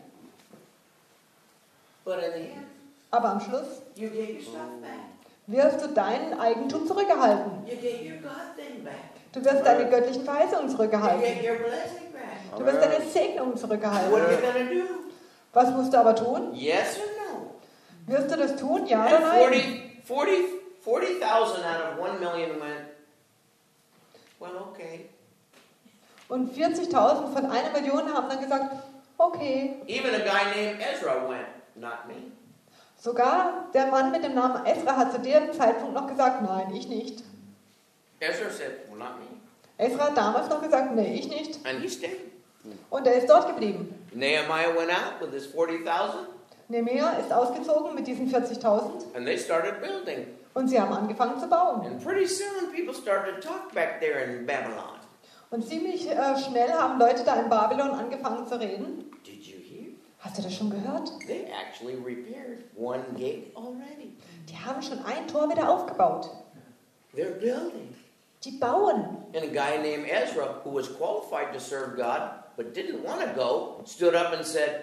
But in the end, Aber am Schluss you get your stuff back. wirst du dein Eigentum zurückerhalten. You get your God thing back. Du wirst deine göttlichen Verheißungen You zurückerhalten. get your blessing back. Du wirst deine Segnungen zurückerhalten. What are you going to do? Was musst du aber tun? Yes or no? Wirst du das tun? Ja oder And nein? forty, forty, forty thousand out of one million went, well, okay. Und vierzigtausend von einer Million haben dann gesagt, okay. Even a guy named Ezra went, not me. Sogar der Mann mit dem Namen Esra hat zu dem Zeitpunkt noch gesagt, nein, ich nicht. Ezra said, well, not me. Esra hat damals noch gesagt, nee, ich nicht. And he stayed. Und er ist dort geblieben. Nehemiah went out with his forty thousand, Nehemia ist ausgezogen mit diesen vierzigtausend and they started building. und sie haben angefangen zu bauen. And pretty soon, people started to talk back there in Babylon. Und ziemlich äh, schnell haben Leute da in Babylon angefangen zu reden. Did you hear? Hast du das schon gehört? They actually repaired one gate already. Die haben schon ein Tor wieder aufgebaut. They're building. Die bauen. And a guy named Ezra, who was qualified to serve God, but didn't want to go, stood up and said,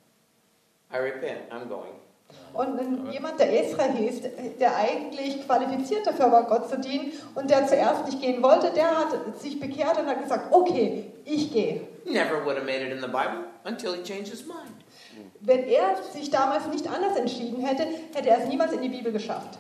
I repent, I'm going. Und wenn jemand, der Esra hieß, der eigentlich qualifiziert dafür war, Gott zu dienen und der zuerst nicht gehen wollte, der hat sich bekehrt und hat gesagt, okay, ich gehe. Never would have made it in the Bible until he changed his mind. Wenn er sich damals nicht anders entschieden hätte, hätte er es niemals in die Bibel geschafft.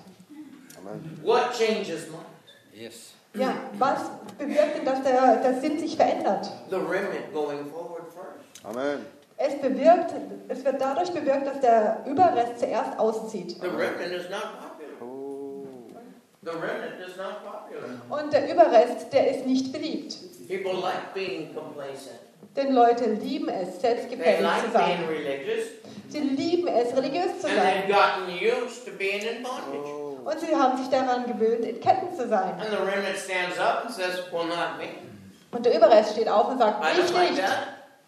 Amen. What changes minds? Yes. Ja, was bewirkt denn, dass der, der Sinn sich verändert? The remnant going forward first. Amen. Es bewirkt, es wird dadurch bewirkt, dass der Überrest zuerst auszieht. The remnant is not popular. Oh. The remnant is not popular. Und der Überrest, der ist nicht beliebt. People like being complacent. Denn Leute lieben es, They selbstgefällig zu like being sein. religious. Sie lieben es, religiös zu And sein. they've gotten used to being in bondage. Oh. Und sie haben sich daran gewöhnt, in Ketten zu sein. And the remnant stands up and says, well, not me. Und der Überrest steht auf und sagt, I ich don't like nicht. that.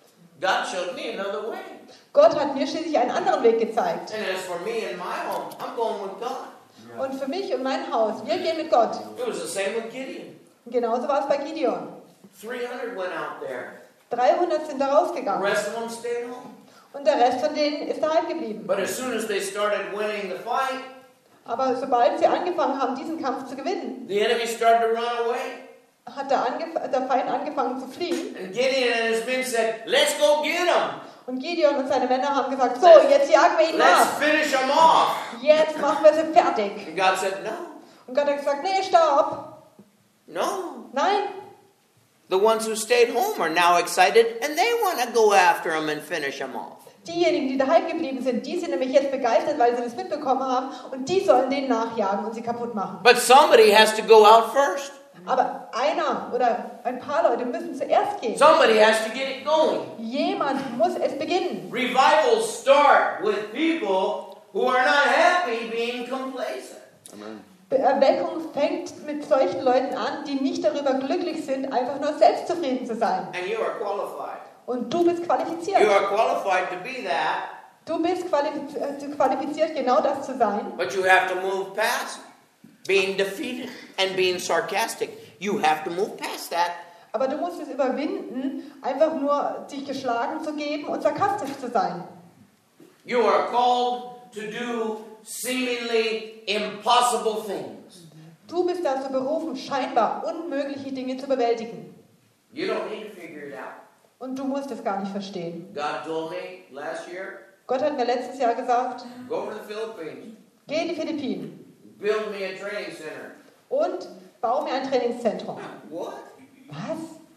God showed me another way. Gott hat mir schließlich einen anderen Weg gezeigt. And as for me and my home, I'm going with God. Und für mich und mein Haus, wir gehen mit Gott. It was the same with Gideon. Und genauso war es bei Gideon. three hundred went out there. dreihundert sind da The rausgegangen. rest of them stayed home. Und der Rest von denen ist daheim geblieben. But as soon as they started winning the fight, Aber sobald sie angefangen haben, diesen Kampf zu gewinnen, the enemy started to run away. hat der, Angef- der Feind angefangen zu fliehen. And Gideon and his men said, let's go get him. Und Gideon und seine Männer haben gesagt, so, jetzt jagen wir ihn Let's nach. finish him off. Jetzt machen wir sie fertig. And God said, no, Und Gott hat gesagt, nee, stopp. no. Nein. The ones who stayed home are now excited and they want to go after him and finish him off. Diejenigen, die daheim geblieben sind, die sind nämlich jetzt begeistert, weil sie das mitbekommen haben. Und die sollen denen nachjagen und sie kaputt machen. But somebody has to go out first. Aber einer oder ein paar Leute müssen zuerst gehen. Somebody has to get it going. Jemand muss es beginnen. Revivals start with people who are not happy being complacent. Amen. Erweckung fängt mit solchen Leuten an, die nicht darüber glücklich sind, einfach nur selbstzufrieden zu sein. And you are qualified. Und du bist qualifiziert. You are qualified to be that, Du bist qualifiz äh, qualifiziert, genau das zu sein. but you have to move past being defeated and being sarcastic. You have to move past that. Aber du musst es überwinden, einfach nur dich geschlagen zu geben und sarkastisch zu sein. You are called to do seemingly impossible things. Du bist dazu berufen, scheinbar unmögliche Dinge zu bewältigen. You don't need to figure it out. Und du musst es gar nicht verstehen. God told me last year, Gott hat mir letztes Jahr gesagt, go over to the Philippines, geh in die Philippinen build me a training center. und bau mir ein Trainingszentrum. What? Was?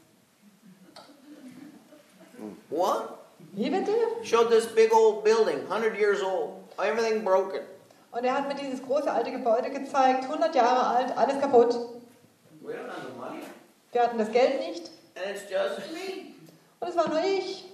What? Wie bitte? Showed this big old building, one hundred years old, everything broken. Und er hat mir dieses große alte Gebäude gezeigt, hundert Jahre alt, alles kaputt. We don't have the money. Wir hatten das Geld nicht And it's just me. und es war nur ich.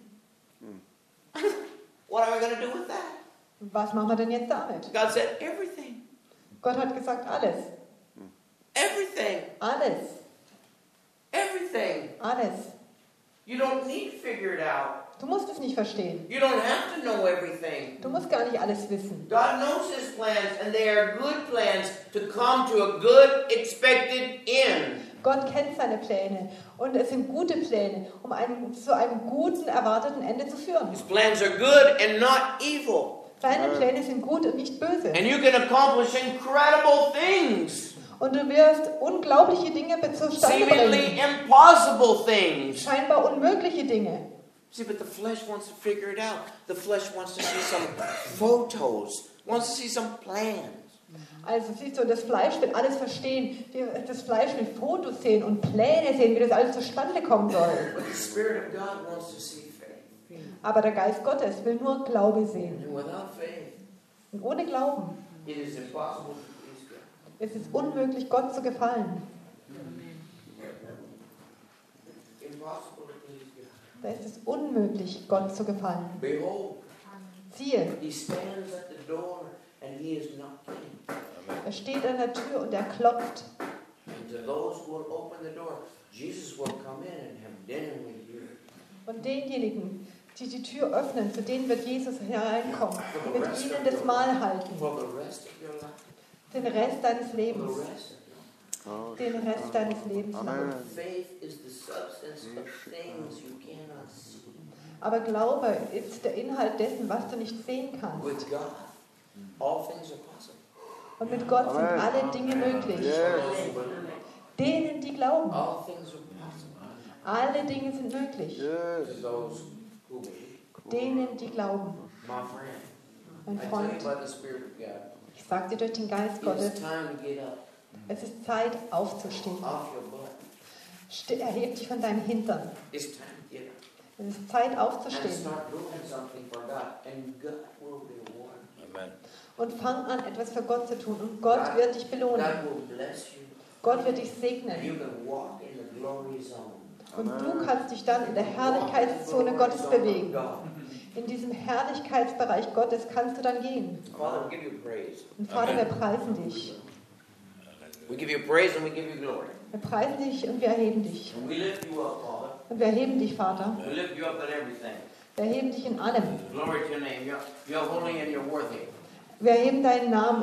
What are we going to do with that? Was machen wir denn jetzt damit? God said, everything. Gott hat gesagt, alles. Everything. Alles. Everything. Alles. You don't need to figure it out. Du musst es nicht verstehen. You don't have to know everything. Du musst gar nicht alles wissen. God knows His plans, and they are good plans to come to a good, expected end. Gott kennt seine Pläne und es sind gute Pläne, um einen, zu einem guten, erwarteten Ende zu führen. His plans are good and not evil. Seine Pläne sind gut und nicht böse. And you can accomplish incredible things. Und du wirst unglaubliche Dinge zustande Seemingly bringen. impossible things. Scheinbar unmögliche Dinge. See, but the flesh wants to figure it out. The flesh wants to see some photos, wants to see some plans. Also siehst du, das Fleisch will alles verstehen. Das Fleisch will Fotos sehen und Pläne sehen, wie das alles zustande kommen soll. But the Spirit of God wants to see faith. Aber der Geist Gottes will nur Glaube sehen. And without faith, Und ohne Glauben it is impossible to please God. ist es unmöglich, Gott zu gefallen. Impossible to please God. Da ist es unmöglich, Gott zu gefallen. Behold, Siehe, He stands at the door and He is knocking. er steht an der Tür und er klopft. And to those who will open the door, Jesus will come in and have dinner with you. Und denjenigen, die die Tür öffnen, zu denen wird Jesus hereinkommen und wird ihnen das Mahl halten. For the rest of your life. Den Rest deines For Lebens. the rest of your life. den Rest deines Lebens lang. Amen. Faith is the substance of things you cannot see. Aber Glaube ist der Inhalt dessen, was du nicht sehen kannst. With God, all things are possible. Und mit Gott sind Amen. alle Dinge möglich. Yes. Denen, die glauben. All things are possible Alle Dinge sind möglich. Yes. to those who believe. Denen, die glauben. My friend, Mein I tell you Freund, about the Spirit of God. ich sage dir durch den Geist Gottes, It's time to get up es ist Zeit aufzustehen. off your butt. Ste- Erheb dich von deinem Hintern. It's time to get up Es ist Zeit and aufzustehen. start doing something for God, and God will reward you. Amen. Und fang an, etwas für Gott zu tun. Und Gott wird dich belohnen. God will bless you, Gott wird dich and segnen. you can walk in the glory zone. Und du kannst dich dann in der Herrlichkeitszone Gottes bewegen. In diesem Herrlichkeitsbereich Gottes kannst du dann gehen. Father, we give you praise. Und Vater, wir preisen dich. We give you praise and we give you glory. Wir preisen dich und wir erheben dich. And we lift you up, Father. Und wir erheben dich, Vater. We lift you up in everything. Wir erheben dich in allem. Glory to your name. You're, you're holy and you're worthy. Wir erheben deinen Namen